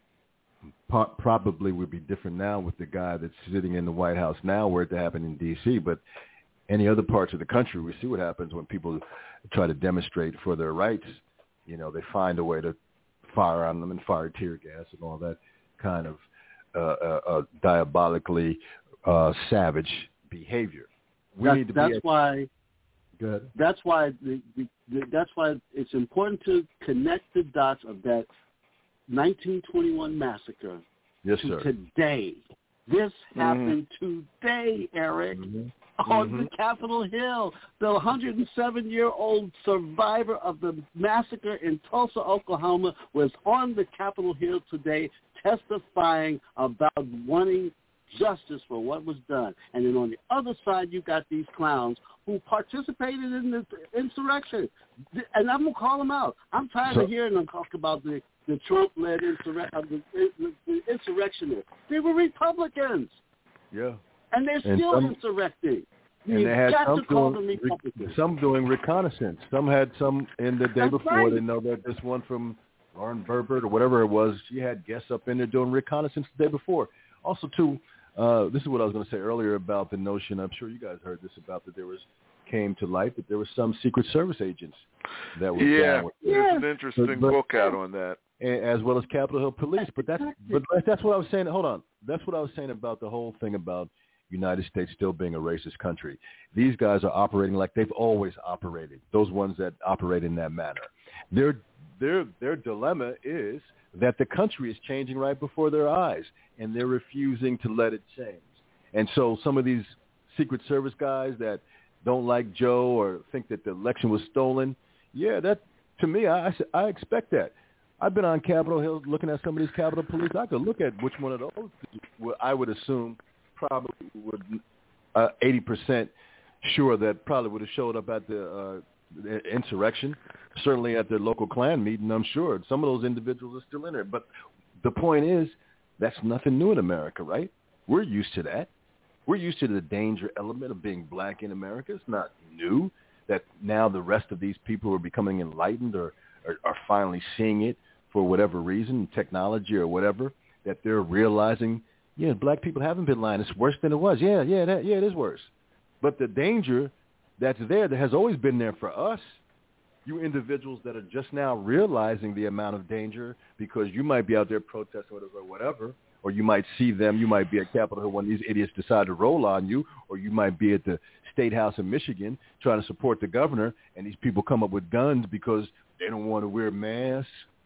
Speaker 2: Probably would be different now with the guy that's sitting in the White House now, were it to happen in D C, but any other parts of the country, we see what happens when people try to demonstrate for their rights. You know, they find a way to fire on them and fire tear gas and all that kind of uh, uh, uh, diabolically uh, savage behavior. We
Speaker 3: that,
Speaker 2: need to
Speaker 3: that's
Speaker 2: be
Speaker 3: why.
Speaker 2: Good.
Speaker 3: That's why. The, the, the, that's why it's important to connect the dots of that nineteen twenty-one massacre
Speaker 2: yes,
Speaker 3: to
Speaker 2: sir.
Speaker 3: today. This
Speaker 4: mm-hmm.
Speaker 3: happened today, Eric,
Speaker 2: mm-hmm.
Speaker 3: on
Speaker 2: mm-hmm.
Speaker 3: the Capitol Hill. The one hundred seven-year-old survivor of the massacre in Tulsa, Oklahoma, was on the Capitol Hill today testifying about wanting justice for what was done. And then on the other side, you got these clowns who participated in the insurrection. And I'm going to call them out. I'm tired
Speaker 2: so,
Speaker 3: of hearing them talk about the, the Trump-led insur- uh, the, the, the insurrectionists. They were Republicans.
Speaker 2: Yeah.
Speaker 3: And they're
Speaker 2: and
Speaker 3: still
Speaker 2: some,
Speaker 3: insurrecting.
Speaker 2: And
Speaker 3: you
Speaker 2: they had
Speaker 3: got
Speaker 2: some
Speaker 3: to call
Speaker 2: doing,
Speaker 3: them Republicans.
Speaker 2: some doing reconnaissance. Some had some in the day
Speaker 3: That's
Speaker 2: before.
Speaker 3: right.
Speaker 2: They know that this one from Lauren Berbert or whatever it was, she had guests up in there doing reconnaissance the day before. Also, too, uh, this is what I was going to say earlier about the notion, I'm sure you guys heard this about that there was, came to light that there were some Secret Service agents that were
Speaker 4: yeah,
Speaker 2: down with
Speaker 4: there's
Speaker 3: yeah.
Speaker 4: an interesting
Speaker 2: but, but,
Speaker 4: book out on that.
Speaker 2: As well as Capitol Hill Police. But that's, but that's what I was saying. Hold on. That's what I was saying about the whole thing about United States still being a racist country. These guys are operating like they've always operated, those ones that operate in that manner. Their, their, their dilemma is that the country is changing right before their eyes, and they're refusing to let it change. And so some of these Secret Service guys that don't like Joe or think that the election was stolen, yeah, that to me, I, I expect that. I've been on Capitol Hill looking at some of these Capitol Police. I could look at which one of those I would assume probably would uh, eighty percent sure that probably would have showed up at the, uh, the insurrection, certainly at the local Klan meeting, I'm sure. Some of those individuals are still in there. But the point is, that's nothing new in America, right? We're used to that. We're used to the danger element of being black in America. It's not new that now the rest of these people are becoming enlightened or are, are finally seeing it for whatever reason, technology or whatever, that they're realizing, yeah, black people haven't been lying. It's worse than it was. Yeah, yeah, that, yeah, it is worse. But the danger that's there that has always been there for us, you individuals that are just now realizing the amount of danger because you might be out there protesting or whatever, or you might see them, you might be at Capitol Hill when these idiots decide to roll on you, or you might be at the State House in Michigan trying to support the governor, and these people come up with guns because they don't want to wear masks.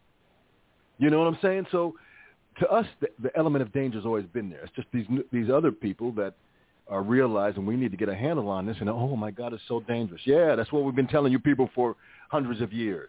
Speaker 2: You know what I'm saying? So to us, the, the element of danger has always been there. It's just these these other people that are realizing we need to get a handle on this, and oh my God, it's so dangerous. Yeah, that's what we've been telling you people for hundreds of years.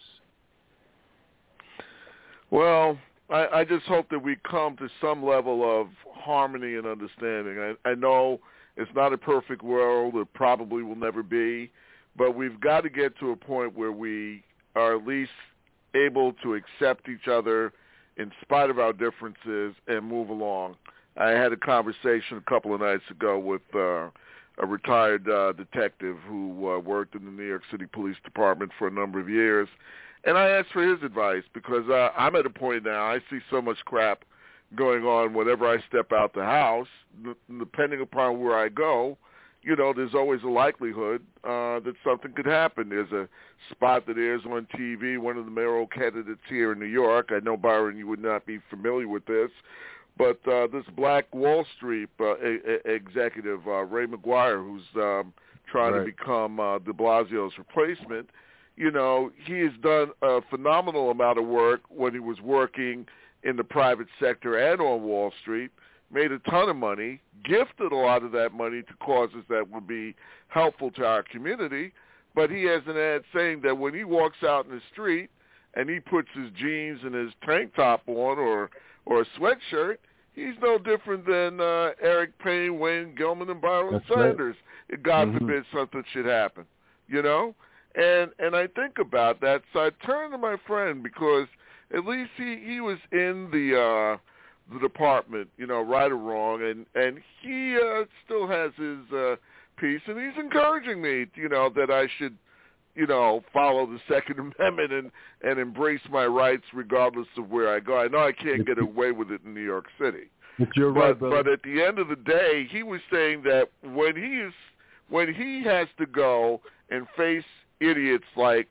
Speaker 4: Well, I, I just hope that we come to some level of harmony and understanding. I, I know it's not a perfect world. It probably will never be. But we've got to get to a point where we are at least able to accept each other in spite of our differences and move along. I had a conversation a couple of nights ago with uh, a retired uh, detective who uh, worked in the New York City Police Department for a number of years. And I asked for his advice because uh, I'm at a point now, I see so much crap going on whenever I step out the house. Depending upon where I go, you know, there's always a likelihood uh, that something could happen. There's a spot that airs on T V, one of the mayoral candidates here in New York. I know, Byron, you would not be familiar with this, but uh, this Black Wall Street uh, a- a- executive, uh, Ray McGuire, who's um, trying right. to become uh, de Blasio's replacement, you know, he has done a phenomenal amount of work when he was working in the private sector and on Wall Street, made a ton of money, gifted a lot of that money to causes that would be helpful to our community, but he has an ad saying that when he walks out in the street and he puts his jeans and his tank top on or or a sweatshirt, he's no different than uh, Eric Payne, Wayne Gilman, and Byron That's Sanders. Right. God mm-hmm. forbid something should happen, you know? And and I think about that, so I turn to my friend because at least he, he was in the uh, the department, you know, right or wrong, and, and he uh, still has his uh, piece, and he's encouraging me, you know, that I should, you know, follow the Second Amendment and, and embrace my rights regardless of where I go. I know I can't get away with it in New York City.
Speaker 2: It's your
Speaker 4: but,
Speaker 2: right, brother.
Speaker 4: But at the end of the day, he was saying that when he is when he has to go and face idiots like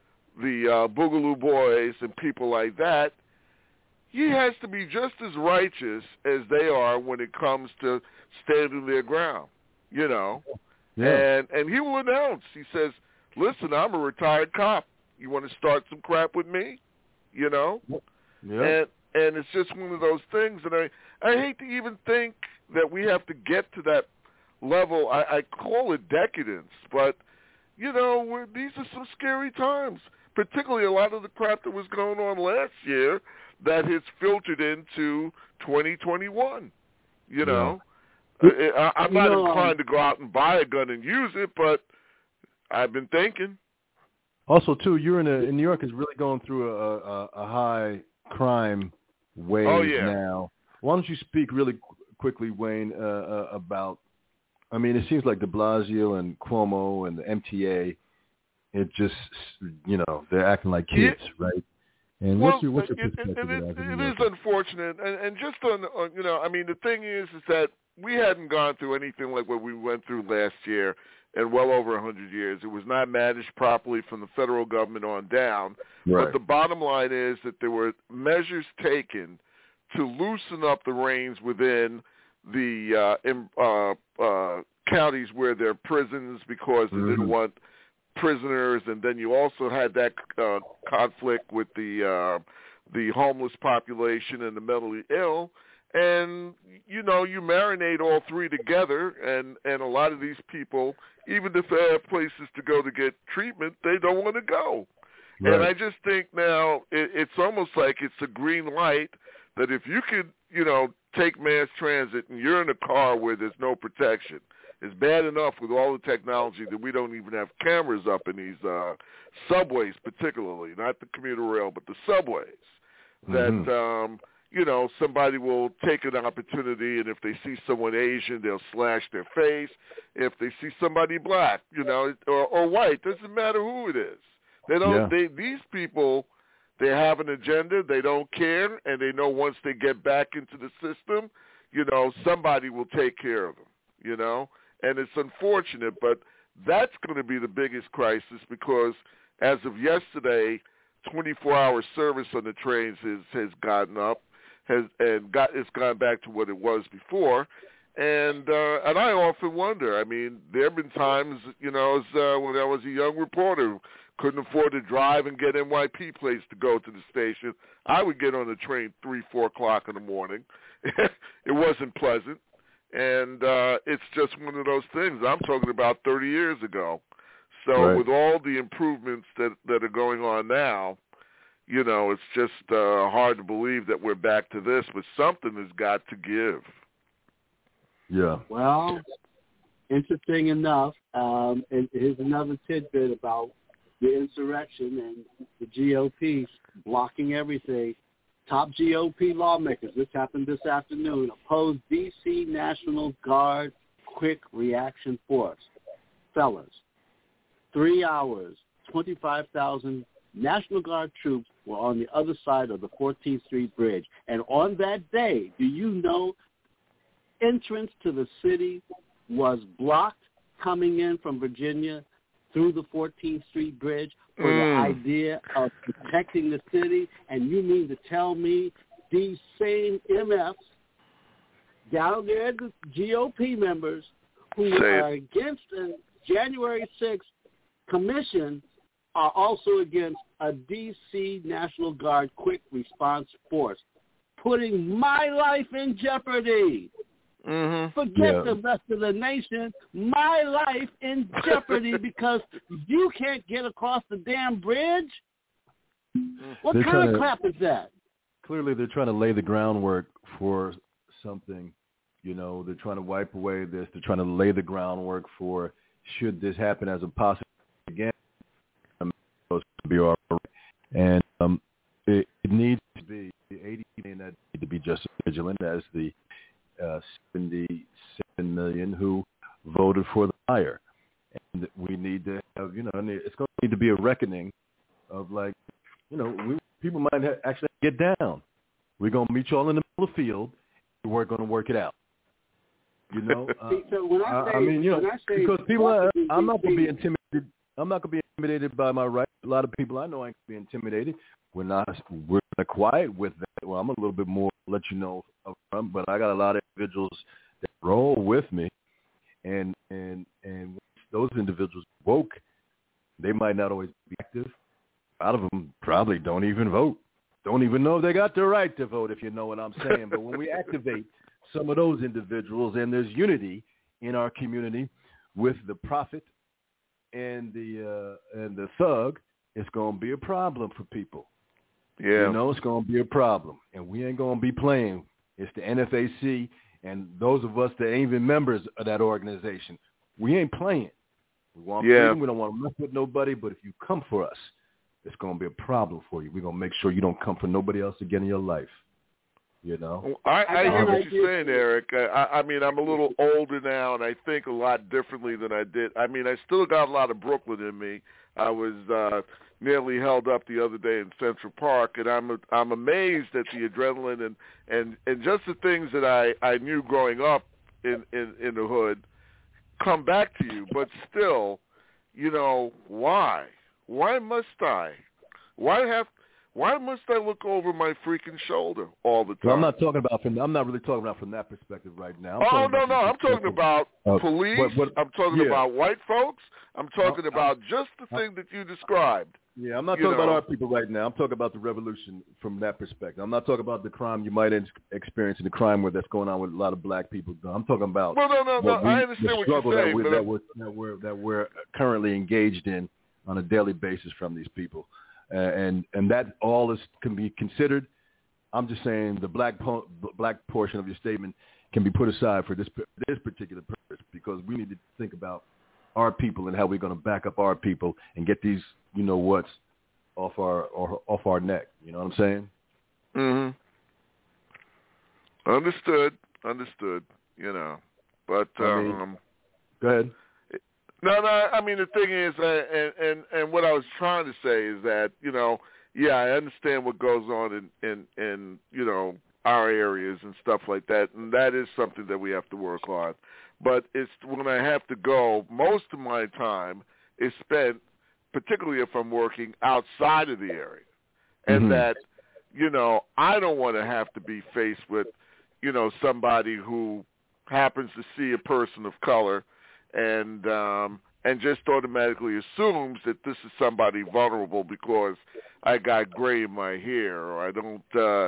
Speaker 4: the uh, Boogaloo Boys and people like that, he has to be just as righteous as they are when it comes to standing their ground, you know.
Speaker 2: Yeah.
Speaker 4: And and he will announce, he says, listen, I'm a retired cop. You want to start some crap with me? You know?
Speaker 2: Yeah.
Speaker 4: And and it's just one of those things. And I, I hate to even think that we have to get to that level. I, I call it decadence, but, you know, we're, these are some scary times, particularly a lot of the crap that was going on last year that has filtered into twenty twenty-one, you know. Yeah. I, I'm not
Speaker 3: no.
Speaker 4: inclined to go out and buy a gun and use it, but I've been thinking.
Speaker 2: Also, too, you're in, a, in New York is really going through a, a, a high crime wave
Speaker 4: oh, yeah.
Speaker 2: now. Why don't you speak really qu- quickly, Wayne, uh, uh, about, I mean, it seems like de Blasio and Cuomo and the M T A, it just, you know, they're acting like kids, yeah. right? And
Speaker 4: well,
Speaker 2: what's your, what's your
Speaker 4: it,
Speaker 2: perspective
Speaker 4: it,
Speaker 2: of that?
Speaker 4: It, it is unfortunate, and, and just on, on, you know, I mean, the thing is, is that we hadn't gone through anything like what we went through last year in well over one hundred years. It was not managed properly from the federal government on down.
Speaker 2: Right.
Speaker 4: But the bottom line is that there were measures taken to loosen up the reins within the uh, in, uh, uh, counties where there are prisons because they mm-hmm. didn't want prisoners, and then you also had that uh, conflict with the uh, the homeless population and the mentally ill, and you know you marinate all three together, and and a lot of these people, even if they have places to go to get treatment, they don't want to go. Right. And I just think now it, it's almost like it's a green light that if you could, you know, take mass transit and you're in a car where there's no protection. It's bad enough with all the technology that we don't even have cameras up in these uh, subways, particularly, not the commuter rail, but the subways, that, mm-hmm. um, you know, somebody will take an opportunity, and if they see someone Asian, they'll slash their face. If they see somebody black, you know, or, or white, doesn't matter who it is. They don't. Yeah. They these people, they have an agenda. They don't care, and they know once they get back into the system, you know, somebody will take care of them, you know. And it's unfortunate, but that's going to be the biggest crisis because as of yesterday, twenty-four hour service on the trains has, has gotten up, has and got it's gone back to what it was before. And uh, and I often wonder. I mean, there have been times, you know, as uh, when I was a young reporter who couldn't afford to drive and get N Y P plates to go to the station. I would get on the train three, four o'clock in the morning. It wasn't pleasant. and uh, it's just one of those things. I'm talking about thirty years ago. So
Speaker 2: right.
Speaker 4: with all the improvements that, that are going on now, you know, it's just uh, hard to believe that we're back to this, but something has got to give.
Speaker 2: Yeah.
Speaker 3: Well, interesting enough, um, and here's another tidbit about the insurrection and the G O P blocking everything. Top G O P lawmakers, this happened this afternoon, opposed D C National Guard Quick Reaction Force. Fellas, three hours, twenty-five thousand National Guard troops were on the other side of the fourteenth Street Bridge. And on that day, do you know, entrance to the city was blocked coming in from Virginia through the fourteenth Street Bridge for mm. the idea of protecting the city? And you mean to tell me these same M Fs down there, the G O P members who
Speaker 4: Say
Speaker 3: are
Speaker 4: it.
Speaker 3: against the January sixth commission are also against a D C National Guard Quick Response Force, putting my life in jeopardy.
Speaker 4: Mm-hmm.
Speaker 3: Forget
Speaker 2: yeah.
Speaker 3: the rest of the nation. My life in jeopardy because you can't get across the damn bridge? What
Speaker 2: They're
Speaker 3: kind of
Speaker 2: to,
Speaker 3: crap is that?
Speaker 2: Clearly they're trying to lay the groundwork for something. You know, they're trying to wipe away this. They're trying to lay the groundwork for, should this happen as a possibility again, supposed to be all right. And um, it, it needs to be, the eighty million that need to be just as vigilant as the uh, seventy-seven million who voted for the fire. And we need to have, you know, it's going to need to be a reckoning of, like, you know, we, people might ha- actually get down. We're going to meet you all in the middle of the field. We're going to work it out. You know, uh,
Speaker 3: so when I, say,
Speaker 2: I mean, you know, because people, are, I'm not going to be
Speaker 3: intimidated.
Speaker 2: intimidated. I'm not going to be intimidated by my rights. A lot of people I know ain't going to be intimidated. We're not. We're not quiet with that. Well, I'm a little bit more. Let you know up front, but I got a lot of individuals that roll with me, and and and those individuals woke. They might not always be active. A lot of them probably don't even vote. Don't even know they got the right to vote, if you know what I'm saying. But when we activate some of those individuals, and there's unity in our community with the prophet and the uh, and the thug, it's going to be a problem for people.
Speaker 4: Yeah.
Speaker 2: You know, it's going to be a problem. And we ain't going to be playing. It's the N F A C and those of us that ain't even members of that organization. We ain't playing. We want
Speaker 4: yeah.
Speaker 2: freedom. We don't want to mess with nobody. But if you come for us, it's going to be a problem for you. We're going to make sure you don't come for nobody else again in your life. You know?
Speaker 4: I, I hear what you're saying, Eric. I, I mean, I'm a little older now, and I think a lot differently than I did. I mean, I still got a lot of Brooklyn in me. I was uh, nearly held up the other day in Central Park, and I'm I'm amazed at the adrenaline and, and, and just the things that I, I knew growing up in, in, in the hood come back to you. But still, you know, why? Why must I? Why have? Why must I look over my freaking shoulder all the time?
Speaker 2: Well, I'm not talking about from. I'm not really talking about from that perspective right now.
Speaker 4: I'm oh no, no, I'm talking about
Speaker 2: uh,
Speaker 4: police.
Speaker 2: What, what,
Speaker 4: I'm talking
Speaker 2: yeah.
Speaker 4: about white folks. I'm talking
Speaker 2: uh,
Speaker 4: about just the
Speaker 2: uh,
Speaker 4: thing that you described.
Speaker 2: Yeah, I'm not
Speaker 4: you
Speaker 2: talking
Speaker 4: know.
Speaker 2: about our people right now. I'm talking about the revolution from that perspective. I'm not talking about the crime you might experience in the crime where that's going on with a lot of black people. I'm talking about
Speaker 4: well, no, no, no.
Speaker 2: we,
Speaker 4: I understand
Speaker 2: the
Speaker 4: what
Speaker 2: struggle
Speaker 4: you're saying,
Speaker 2: that, we,
Speaker 4: but
Speaker 2: that, we're, that we're that we're currently engaged in on a daily basis from these people. Uh, and and that all is can be considered. I'm just saying the black po- black portion of your statement can be put aside for this this particular purpose, because we need to think about our people and how we're going to back up our people and get these, you know, what's off our or, off our neck. You know what I'm saying?
Speaker 4: Mm-hmm. Understood. Understood. You know, but um,
Speaker 2: I mean, go ahead.
Speaker 4: No, no. I mean, the thing is, uh, and, and and what I was trying to say is that, you know, yeah, I understand what goes on in, in, in you know, our areas and stuff like that, and that is something that we have to work on. But it's when I have to go, most of my time is spent, particularly if I'm working outside of the area, and
Speaker 2: mm-hmm.
Speaker 4: that, you know, I don't want to have to be faced with, you know, somebody who happens to see a person of color and um, and just automatically assumes that this is somebody vulnerable because I got gray in my hair, or I don't, uh,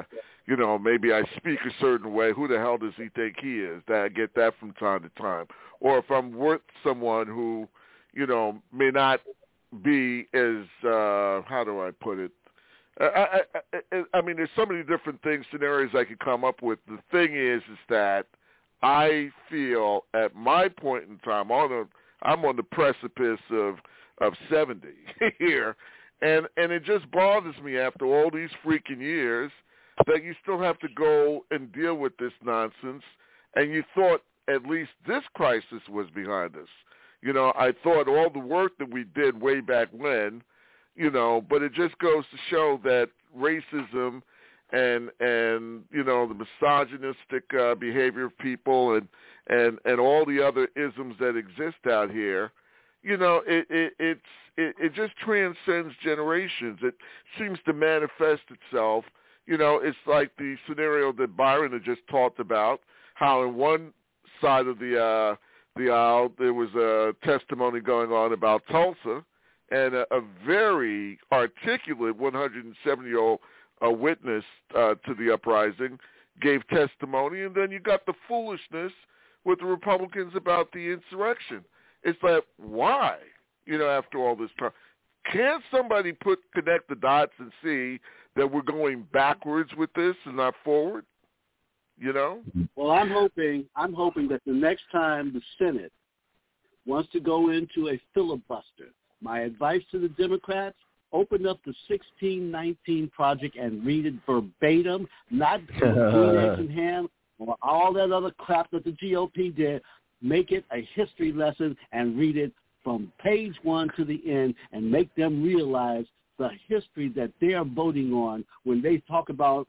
Speaker 4: you know, maybe I speak a certain way. Who the hell does he think he is? That I get that from time to time. Or if I'm with someone who, you know, may not be as, uh, how do I put it? I, I, I, I mean, there's so many different things, scenarios I could come up with. The thing is, is that I feel at my point in time, on a, I'm on the precipice of of seventy here, and and it just bothers me after all these freaking years that you still have to go and deal with this nonsense. And you thought at least this crisis was behind us. You know, I thought all the work that we did way back when, you know, but it just goes to show that racism and, and you know, the misogynistic uh, behavior of people and, and, and all the other isms that exist out here, you know, it, it, it's, it, it just transcends generations. It seems to manifest itself. You know, it's like the scenario that Byron had just talked about, how in one side of the uh, the aisle there was a testimony going on about Tulsa, and a, a very articulate one hundred seventy-year-old uh, witness uh, to the uprising gave testimony, and then you got the foolishness with the Republicans about the insurrection. It's like, why? You know, after all this time, can't somebody put connect the dots and see that we're going backwards with this and not forward? You know?
Speaker 3: Well, I'm hoping I'm hoping that the next time the Senate wants to go into a filibuster, my advice to the Democrats, open up the sixteen nineteen Project and read it verbatim, not green eggs and ham or all that other crap that the G O P did. Make it a history lesson and read it from page one to the end and make them realize the history that they are voting on when they talk about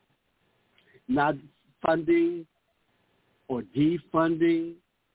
Speaker 3: not funding or defunding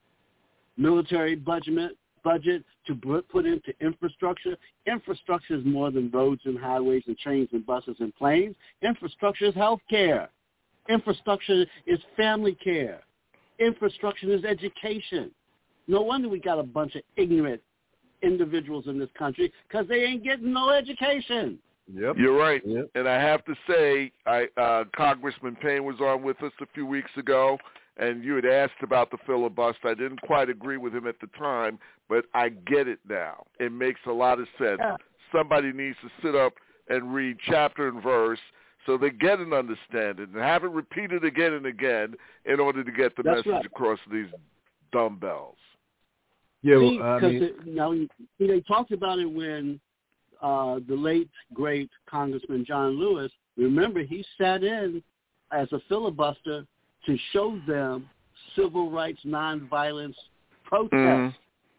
Speaker 3: military budget budget to put into infrastructure. Infrastructure is more than roads and highways and trains and buses and planes. Infrastructure is health care. Infrastructure is family care. Infrastructure is education. No wonder we got a bunch of ignorant individuals in this country because they ain't getting no education.
Speaker 2: Yep.
Speaker 4: You're right.
Speaker 2: Yep.
Speaker 4: And I have to say, I uh, Congressman Payne was on with us a few weeks ago, and you had asked about the filibuster. I didn't quite agree with him at the time, but I get it now. It makes a lot of sense.
Speaker 3: Yeah.
Speaker 4: Somebody needs to sit up and read chapter and verse so they get an understanding and have it repeated again and again in order to get the
Speaker 3: That's
Speaker 4: message
Speaker 3: right.
Speaker 4: across to these dumbbells.
Speaker 2: Yeah,
Speaker 3: See,
Speaker 2: well, I
Speaker 3: 'cause
Speaker 2: mean,
Speaker 3: it, now, see, they talked about it when uh, the late, great Congressman John Lewis, remember, he sat in as a filibuster to show them civil rights nonviolence protest.
Speaker 4: Mhm.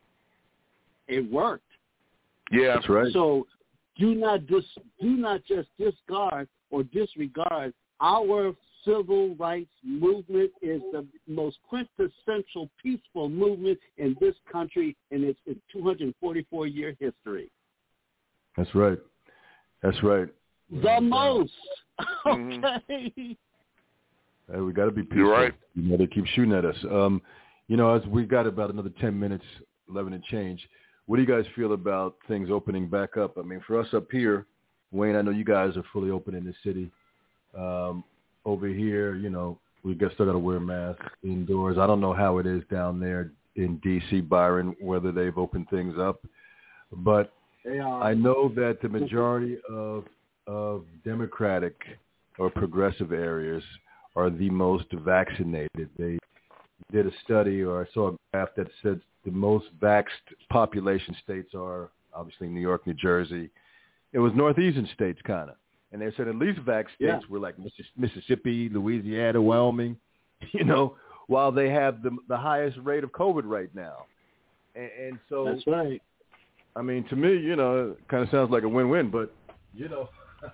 Speaker 3: It worked.
Speaker 4: Yeah,
Speaker 2: that's right.
Speaker 3: So do not dis, do not just discard or disregard our civil rights movement is the most quintessential peaceful movement in this country in its two hundred forty-four year history.
Speaker 2: That's right. That's right.
Speaker 3: The most.
Speaker 4: Mhm.
Speaker 3: Okay.
Speaker 2: Hey, we got to be peaceful.
Speaker 4: You're right.
Speaker 2: You know, they keep shooting at us. Um, you know, as we got about another ten minutes, eleven and change. What do you guys feel about things opening back up? I mean, for us up here, Wayne, I know you guys are fully open in the city. Um, over here, you know, we guess still got to wear masks indoors. I don't know how it is down there in D C, Byron, whether they've opened things up. But
Speaker 3: They are.
Speaker 2: I know that the majority of of Democratic or progressive areas are the most vaccinated. They did a study, or I saw a graph that said the most vaxxed population states are obviously New York, New Jersey. It was northeastern states kind of. And they said at least vaxxed
Speaker 3: Yeah.
Speaker 2: states were like Mississippi, Louisiana, Wyoming, you know, while they have the the highest rate of COVID right now. And, and so,
Speaker 3: That's right.
Speaker 2: I mean, to me, you know, it kind of sounds like a win-win, but, you know,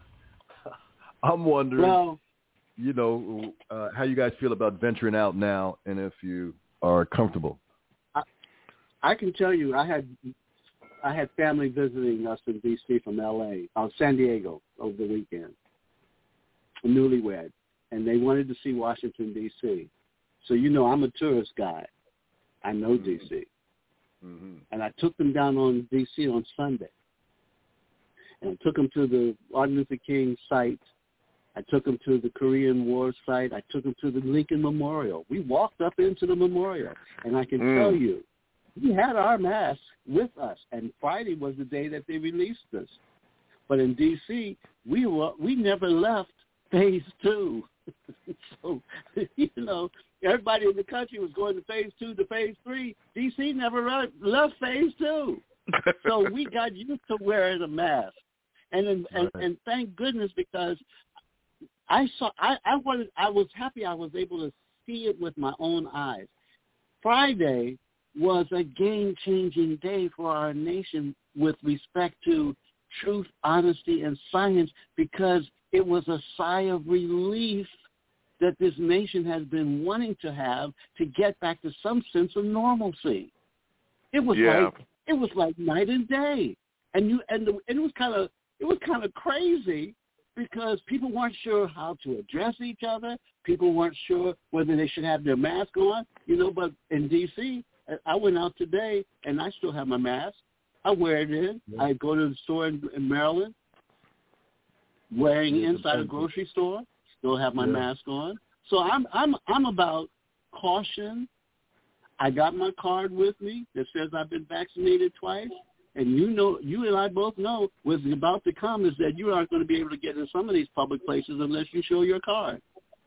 Speaker 2: I'm wondering,
Speaker 3: Well,
Speaker 2: you know, uh, how you guys feel about venturing out now and if you are comfortable.
Speaker 3: I, I can tell you, I had I had family visiting us in D C from L A, uh, San Diego over the weekend, newlywed, and they wanted to see Washington, D C. So, you know, I'm a tourist guy. I know D C.
Speaker 2: Mm-hmm.
Speaker 3: And I took them down on D C on Sunday. And I took them to the Martin Luther King site I took them to the Korean War site. I took them to the Lincoln Memorial. We walked up into the memorial, and I can
Speaker 4: Mm.
Speaker 3: tell you, we had our masks with us, and Friday was the day that they released us. But in D C, we were we never left phase two. So, you know, everybody in the country was going to phase two to phase three. D C never re- left phase two. So we got used to wearing a mask. And and,
Speaker 2: Right.
Speaker 3: and, and thank goodness, because I saw I, I wanted I was happy I was able to see it with my own eyes. Friday was a game-changing day for our nation with respect to truth, honesty, and science, because it was a sigh of relief that this nation has been wanting to have to get back to some sense of normalcy. It was
Speaker 4: Yeah.
Speaker 3: like it was like night and day, and you and, the, and it was kind of it was kind of crazy because people weren't sure how to address each other. People weren't sure whether they should have their mask on, you know. But in D C, I went out today and I still have my mask. I wear it in.
Speaker 2: Yeah.
Speaker 3: I go to the store in, in Maryland, wearing
Speaker 2: Yeah,
Speaker 3: inside a
Speaker 2: depends.
Speaker 3: grocery store, still have my
Speaker 2: Yeah.
Speaker 3: mask on. So I'm I'm I'm about caution. I got my card with me that says I've been vaccinated twice. And you know, you and I both know what's about to come is that you aren't going to be able to get in some of these public places unless you show your card.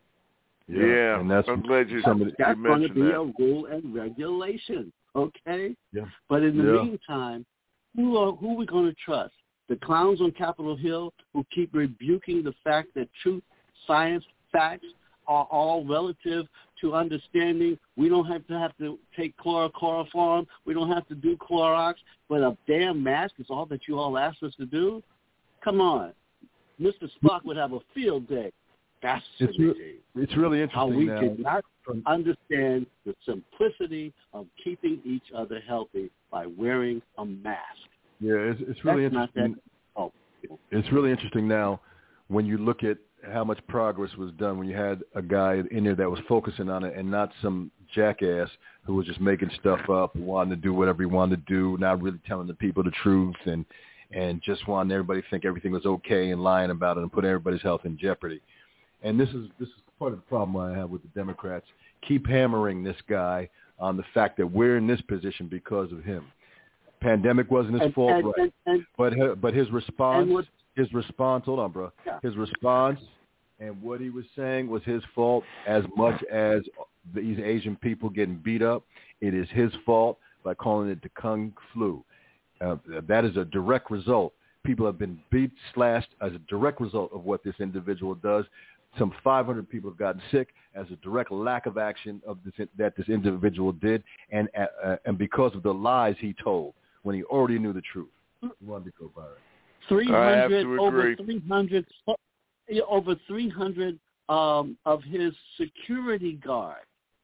Speaker 4: Yeah,
Speaker 2: and that's
Speaker 4: I'm glad you,
Speaker 2: somebody.
Speaker 4: you
Speaker 3: That's going to
Speaker 4: mentioned
Speaker 3: be
Speaker 4: that.
Speaker 3: a rule and regulation, okay?
Speaker 2: Yeah.
Speaker 3: But in the
Speaker 2: Yeah.
Speaker 3: meantime, who are who are we going to trust? The clowns on Capitol Hill who keep rebuking the fact that truth, science, facts are all relative to understanding. We don't have to have to take chloroform. We don't have to do Clorox. But a damn mask is all that you all asked us to do? Come on. Mister Spock would have a field day. That's
Speaker 2: It's, re- it's really
Speaker 3: how
Speaker 2: interesting
Speaker 3: we
Speaker 2: now.
Speaker 3: cannot
Speaker 2: From,
Speaker 3: understand the simplicity of keeping each other healthy by wearing a mask.
Speaker 2: yeah, it's, it's really
Speaker 3: That's not
Speaker 2: interesting.
Speaker 3: that. Oh,
Speaker 2: It's really interesting now when you look at how much progress was done when you had a guy in there that was focusing on it and not some jackass who was just making stuff up and wanting to do whatever he wanted to do, not really telling the people the truth, and and just wanting everybody to think everything was okay and lying about it and put everybody's health in jeopardy. And this is this is part of the problem I have with the Democrats. Keep hammering this guy on the fact that we're in this position because of him. Pandemic wasn't his
Speaker 3: and,
Speaker 2: fault,
Speaker 3: and,
Speaker 2: right?
Speaker 3: and, and,
Speaker 2: But her, but his response,
Speaker 3: what,
Speaker 2: his response, hold on, bro.
Speaker 3: Yeah.
Speaker 2: His response and what he was saying was his fault as much as these Asian people getting beat up. It is his fault by calling it the Kung Flu. Uh, that is a direct result. People have been beat, slashed as a direct result of what this individual does. Some five hundred people have gotten sick as a direct lack of action of this, that this individual did, and uh, and because of the lies he told when he already knew the truth. You wanted to go, Byron?
Speaker 3: three
Speaker 4: I have
Speaker 3: hundred
Speaker 4: to
Speaker 3: over
Speaker 4: agree.
Speaker 3: three hundred over three hundred um, of his security guard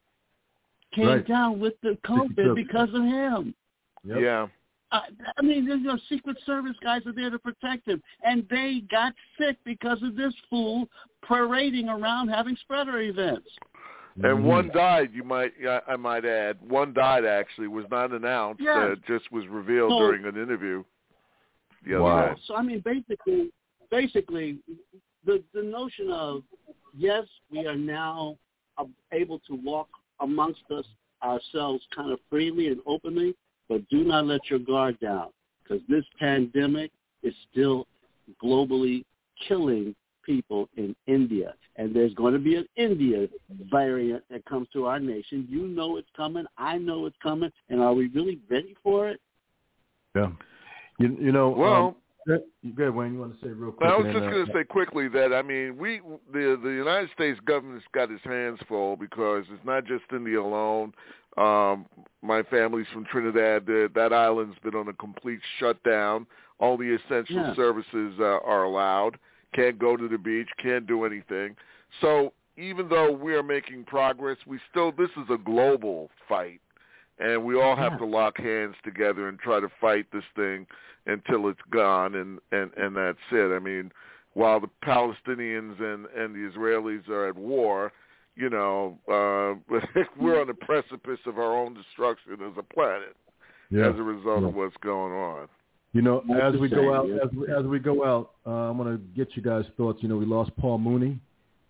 Speaker 3: came
Speaker 2: Right.
Speaker 3: down with the COVID
Speaker 2: Security.
Speaker 3: because of him.
Speaker 2: Yep.
Speaker 4: Yeah.
Speaker 3: I, I mean, you know, Secret Service guys are there to protect him, and they got sick because of this fool parading around having spreader events.
Speaker 4: And
Speaker 2: Mhm.
Speaker 4: one died, you might, I I might add. One died, actually, was not announced.
Speaker 3: Yes.
Speaker 4: Uh, just was revealed
Speaker 3: So-
Speaker 4: during an interview the other
Speaker 2: Wow.
Speaker 4: day.
Speaker 3: So I mean, basically, basically, the the notion of yes, we are now uh, able to walk amongst us ourselves kind of freely and openly, but do not let your guard down, because this pandemic is still globally killing people in India, and there's going to be an India variant that comes to our nation. You know it's coming. I know it's coming, and are we really ready for it?
Speaker 2: Yeah. You, you know,
Speaker 4: Well,
Speaker 2: um, go ahead, Wayne. You want to say real quick?
Speaker 4: I was
Speaker 2: and
Speaker 4: just
Speaker 2: then,
Speaker 4: going
Speaker 2: uh,
Speaker 4: to say quickly that, I mean, we the the United States government's got its hands full because it's not just India alone. Um, my family's from Trinidad. The, that island's been on a complete shutdown. All the essential
Speaker 3: Yeah.
Speaker 4: services uh, are allowed. Can't go to the beach. Can't do anything. So even though we are making progress, we still this is a global fight, and we all have
Speaker 3: Yeah.
Speaker 4: to lock hands together and try to fight this thing until it's gone, and, and, and that's it. I mean, while the Palestinians and, and the Israelis are at war, you know, uh, we're on the precipice of our own destruction as a planet
Speaker 2: yeah.
Speaker 4: as a result
Speaker 2: yeah.
Speaker 4: of what's going on.
Speaker 2: You know,
Speaker 3: Much
Speaker 2: as
Speaker 3: the
Speaker 2: we
Speaker 3: same,
Speaker 2: go out,
Speaker 3: yes.
Speaker 2: as we, as we go out, uh, I'm gonna get you guys' thoughts. You know, we lost Paul Mooney.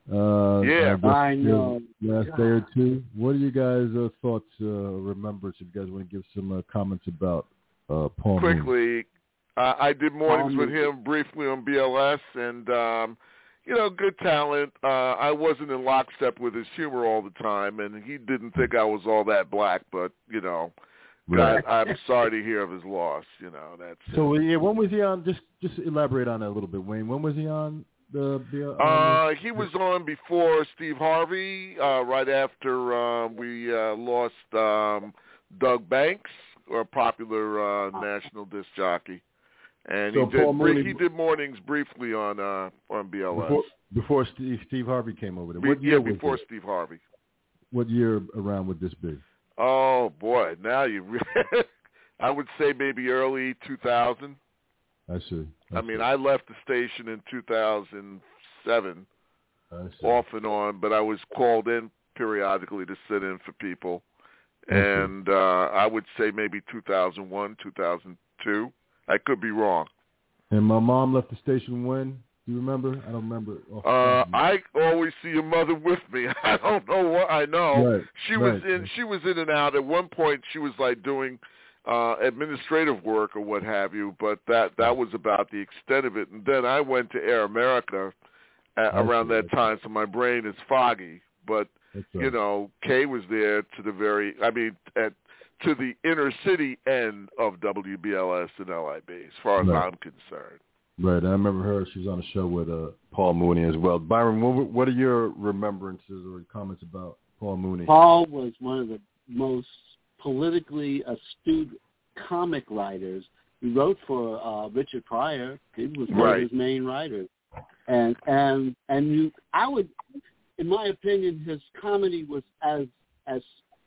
Speaker 2: Uh,
Speaker 4: Yeah.
Speaker 2: uh,
Speaker 3: I know.
Speaker 2: Last day or two. What are you guys' uh, thoughts, uh, remembrance? If you guys want to give some uh, comments about uh, Paul Mooney.
Speaker 4: Quickly, uh, I did mornings
Speaker 3: Paul
Speaker 4: with him briefly on B L S, and um, you know, good talent. Uh, I wasn't in lockstep with his humor all the time, and he didn't think I was all that black. But you know,
Speaker 2: Right.
Speaker 4: God, I'm sorry to hear of his loss. You know, that's
Speaker 2: So yeah, when was he on? Just just elaborate on that a little bit, Wayne. When was he on the? the
Speaker 4: Uh, he was on before Steve Harvey, uh, right after uh, we uh, lost um, Doug Banks, a popular uh, national disc jockey, and
Speaker 2: So
Speaker 4: he did
Speaker 2: Paul Mooney-
Speaker 4: he did mornings briefly on uh, on B L S.
Speaker 2: before, before Steve, Steve Harvey came over there.
Speaker 4: Be-
Speaker 2: What year
Speaker 4: yeah,
Speaker 2: was
Speaker 4: before
Speaker 2: this?
Speaker 4: Steve Harvey.
Speaker 2: What year around would this be?
Speaker 4: Oh boy, now you. Re- I would say maybe early two thousand.
Speaker 2: I see. I,
Speaker 4: I mean,
Speaker 2: see.
Speaker 4: I left the station in two thousand seven.
Speaker 2: I see.
Speaker 4: Off and on, but I was called in periodically to sit in for people.
Speaker 2: Okay.
Speaker 4: And uh, I would say maybe two thousand one, two thousand two. I could be wrong.
Speaker 2: And my mom left the station when? Do you remember? I don't remember. Oh,
Speaker 4: Uh, I always see your mother with me. I don't know what I know.
Speaker 2: Right,
Speaker 4: She was
Speaker 2: right.
Speaker 4: in. She was in and out. At one point, she was like doing uh, administrative work or what have you. But that that was about the extent of it. And then I went to Air America at,
Speaker 2: I
Speaker 4: around
Speaker 2: see.
Speaker 4: that time, so my brain is foggy. But
Speaker 2: That's
Speaker 4: you
Speaker 2: right.
Speaker 4: know, Kay was there to the very. I mean, at to the inner city end of W B L S and L I B, as far as
Speaker 2: Right.
Speaker 4: I'm concerned.
Speaker 2: Right. I remember her. She was on a show with uh, Paul Mooney as well. Byron, what, what are your remembrances or comments about Paul Mooney?
Speaker 3: Paul was one of the most politically astute comic writers. He wrote for uh, Richard Pryor. He was one
Speaker 4: Right.
Speaker 3: of his main writers. And and and you, I would, in my opinion, his comedy was as as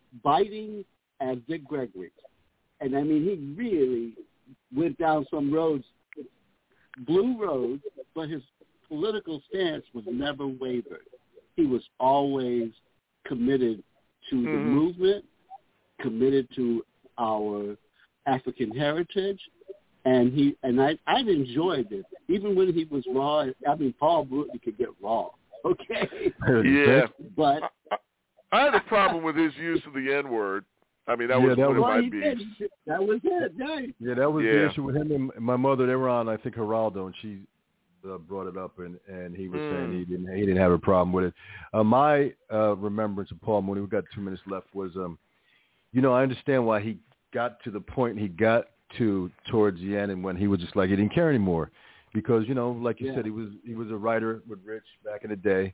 Speaker 3: biting as Dick Gregory's. And I mean, he really went down some roads, blue roads, but his political stance was never wavered. He was always committed to the
Speaker 4: Mhm.
Speaker 3: movement, committed to our African heritage, and he and I I've enjoyed it. Even when he was raw, I mean, Paul Mooney could get raw, okay?
Speaker 4: Yeah.
Speaker 3: But
Speaker 4: I, I had a problem with his use of the N-word. I mean, that
Speaker 2: Yeah,
Speaker 4: was
Speaker 2: that
Speaker 4: one
Speaker 2: was-
Speaker 4: of
Speaker 3: well,
Speaker 4: my
Speaker 3: he did.
Speaker 4: beefs.
Speaker 3: That was it. Right.
Speaker 2: Yeah, that was the
Speaker 4: Yeah.
Speaker 2: issue with him and my mother. They were on, I think, Geraldo, and she uh, brought it up, and, and he was
Speaker 4: Mm.
Speaker 2: saying he didn't he didn't have a problem with it. Uh, my uh, remembrance of Paul Mooney, we've got two minutes left, was, um, you know, I understand why he got to the point he got to towards the end, and when he was just like he didn't care anymore, because you know, like you
Speaker 3: Yeah.
Speaker 2: said, he was he was a writer with Rich back in the day,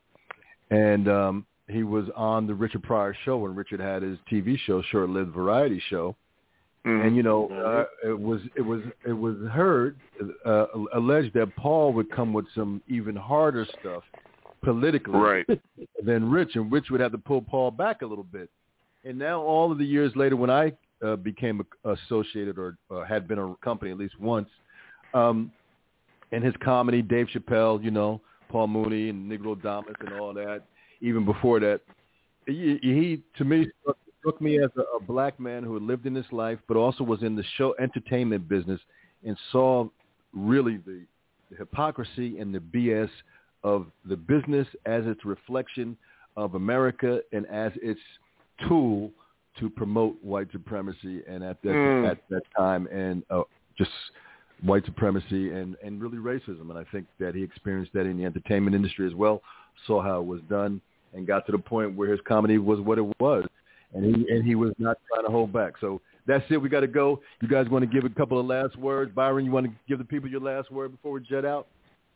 Speaker 2: and um, he was on the Richard Pryor show when Richard had his T V show, short-lived variety show.
Speaker 4: Mhm.
Speaker 2: And you know, uh, it was it was it was heard uh, alleged that Paul would come with some even harder stuff politically
Speaker 4: Right.
Speaker 2: than Rich, and Rich would have to pull Paul back a little bit. And now, all of the years later, when I uh, became associated or uh, had been a company at least once, um, in his comedy, Dave Chappelle, you know, Paul Mooney and Negro Damas and all that. Even before that, he, he to me struck, struck me as a, a black man who had lived in this life, but also was in the show entertainment business and saw really the, the hypocrisy and the B S of the business as its reflection of America and as its tool to promote white supremacy, and at that
Speaker 4: Mm.
Speaker 2: at that time, and uh, just white supremacy and, and really racism. And I think that he experienced that in the entertainment industry as well, saw how it was done, and got to the point where his comedy was what it was, and he and he was not trying to hold back. So that's it. We got to go. You guys want to give a couple of last words? Byron, you want to give the people your last word before we jet out?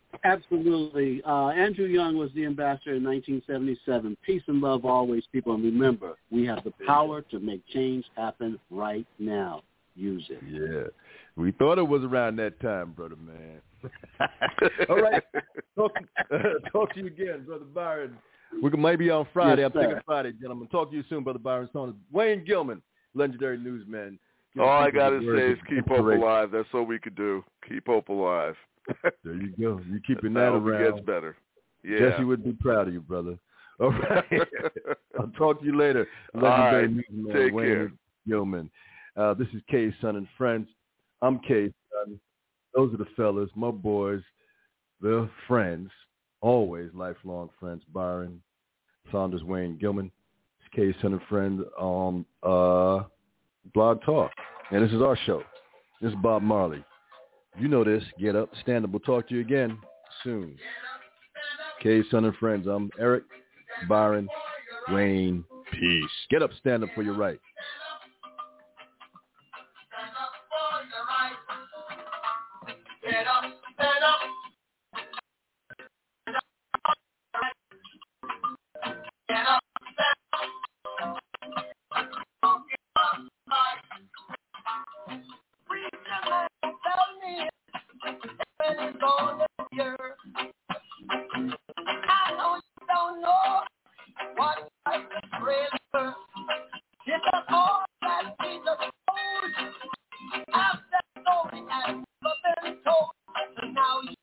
Speaker 3: Absolutely. Uh, Andrew Young was the ambassador in nineteen seventy-seven. Peace and love always, people. And remember, we have the power to make change happen right now. Use it.
Speaker 2: Yeah. We thought it was around that time, brother, man. All right. Talk, uh, talk to you again, Brother Byron. We might be on Friday.
Speaker 3: Yes,
Speaker 2: I'm thinking
Speaker 3: sir.
Speaker 2: Friday, gentlemen. Talk to you soon, Brother Byron Stone. Wayne Gilman, legendary newsman. Give
Speaker 4: All I
Speaker 2: people
Speaker 4: got
Speaker 2: the
Speaker 4: to
Speaker 2: words
Speaker 4: say
Speaker 2: of
Speaker 4: is keep hope
Speaker 2: inspiration.
Speaker 4: alive. That's all we could do. Keep hope alive.
Speaker 2: There you go. You keeping that
Speaker 4: That only
Speaker 2: around.
Speaker 4: gets better. Yeah.
Speaker 2: Jesse would be proud of you, brother. All right. I'll talk to you later.
Speaker 4: All
Speaker 2: Legendary
Speaker 4: right.
Speaker 2: newsman
Speaker 4: Take
Speaker 2: Wayne
Speaker 4: care.
Speaker 2: Gilman. Uh, this is Kay's Son and Friends. I'm Kay's son. Those are the fellas, my boys, the friends, always lifelong friends, Byron Saunders, Wayne Gilman, K Son and Friends on uh, Blog Talk. And this is our show. This is Bob Marley. You know this. Get up, stand up. We'll talk to you again soon. K Son and Friends. I'm Eric, Byron, Wayne. Peace. Get up, stand up for your right.
Speaker 5: Get up, stand up. Get up, stand up. Preacher man, tell me when it's gonna hear. I know you don't know what I pray for. It's a call that Jesus told. After story has never been told. And now you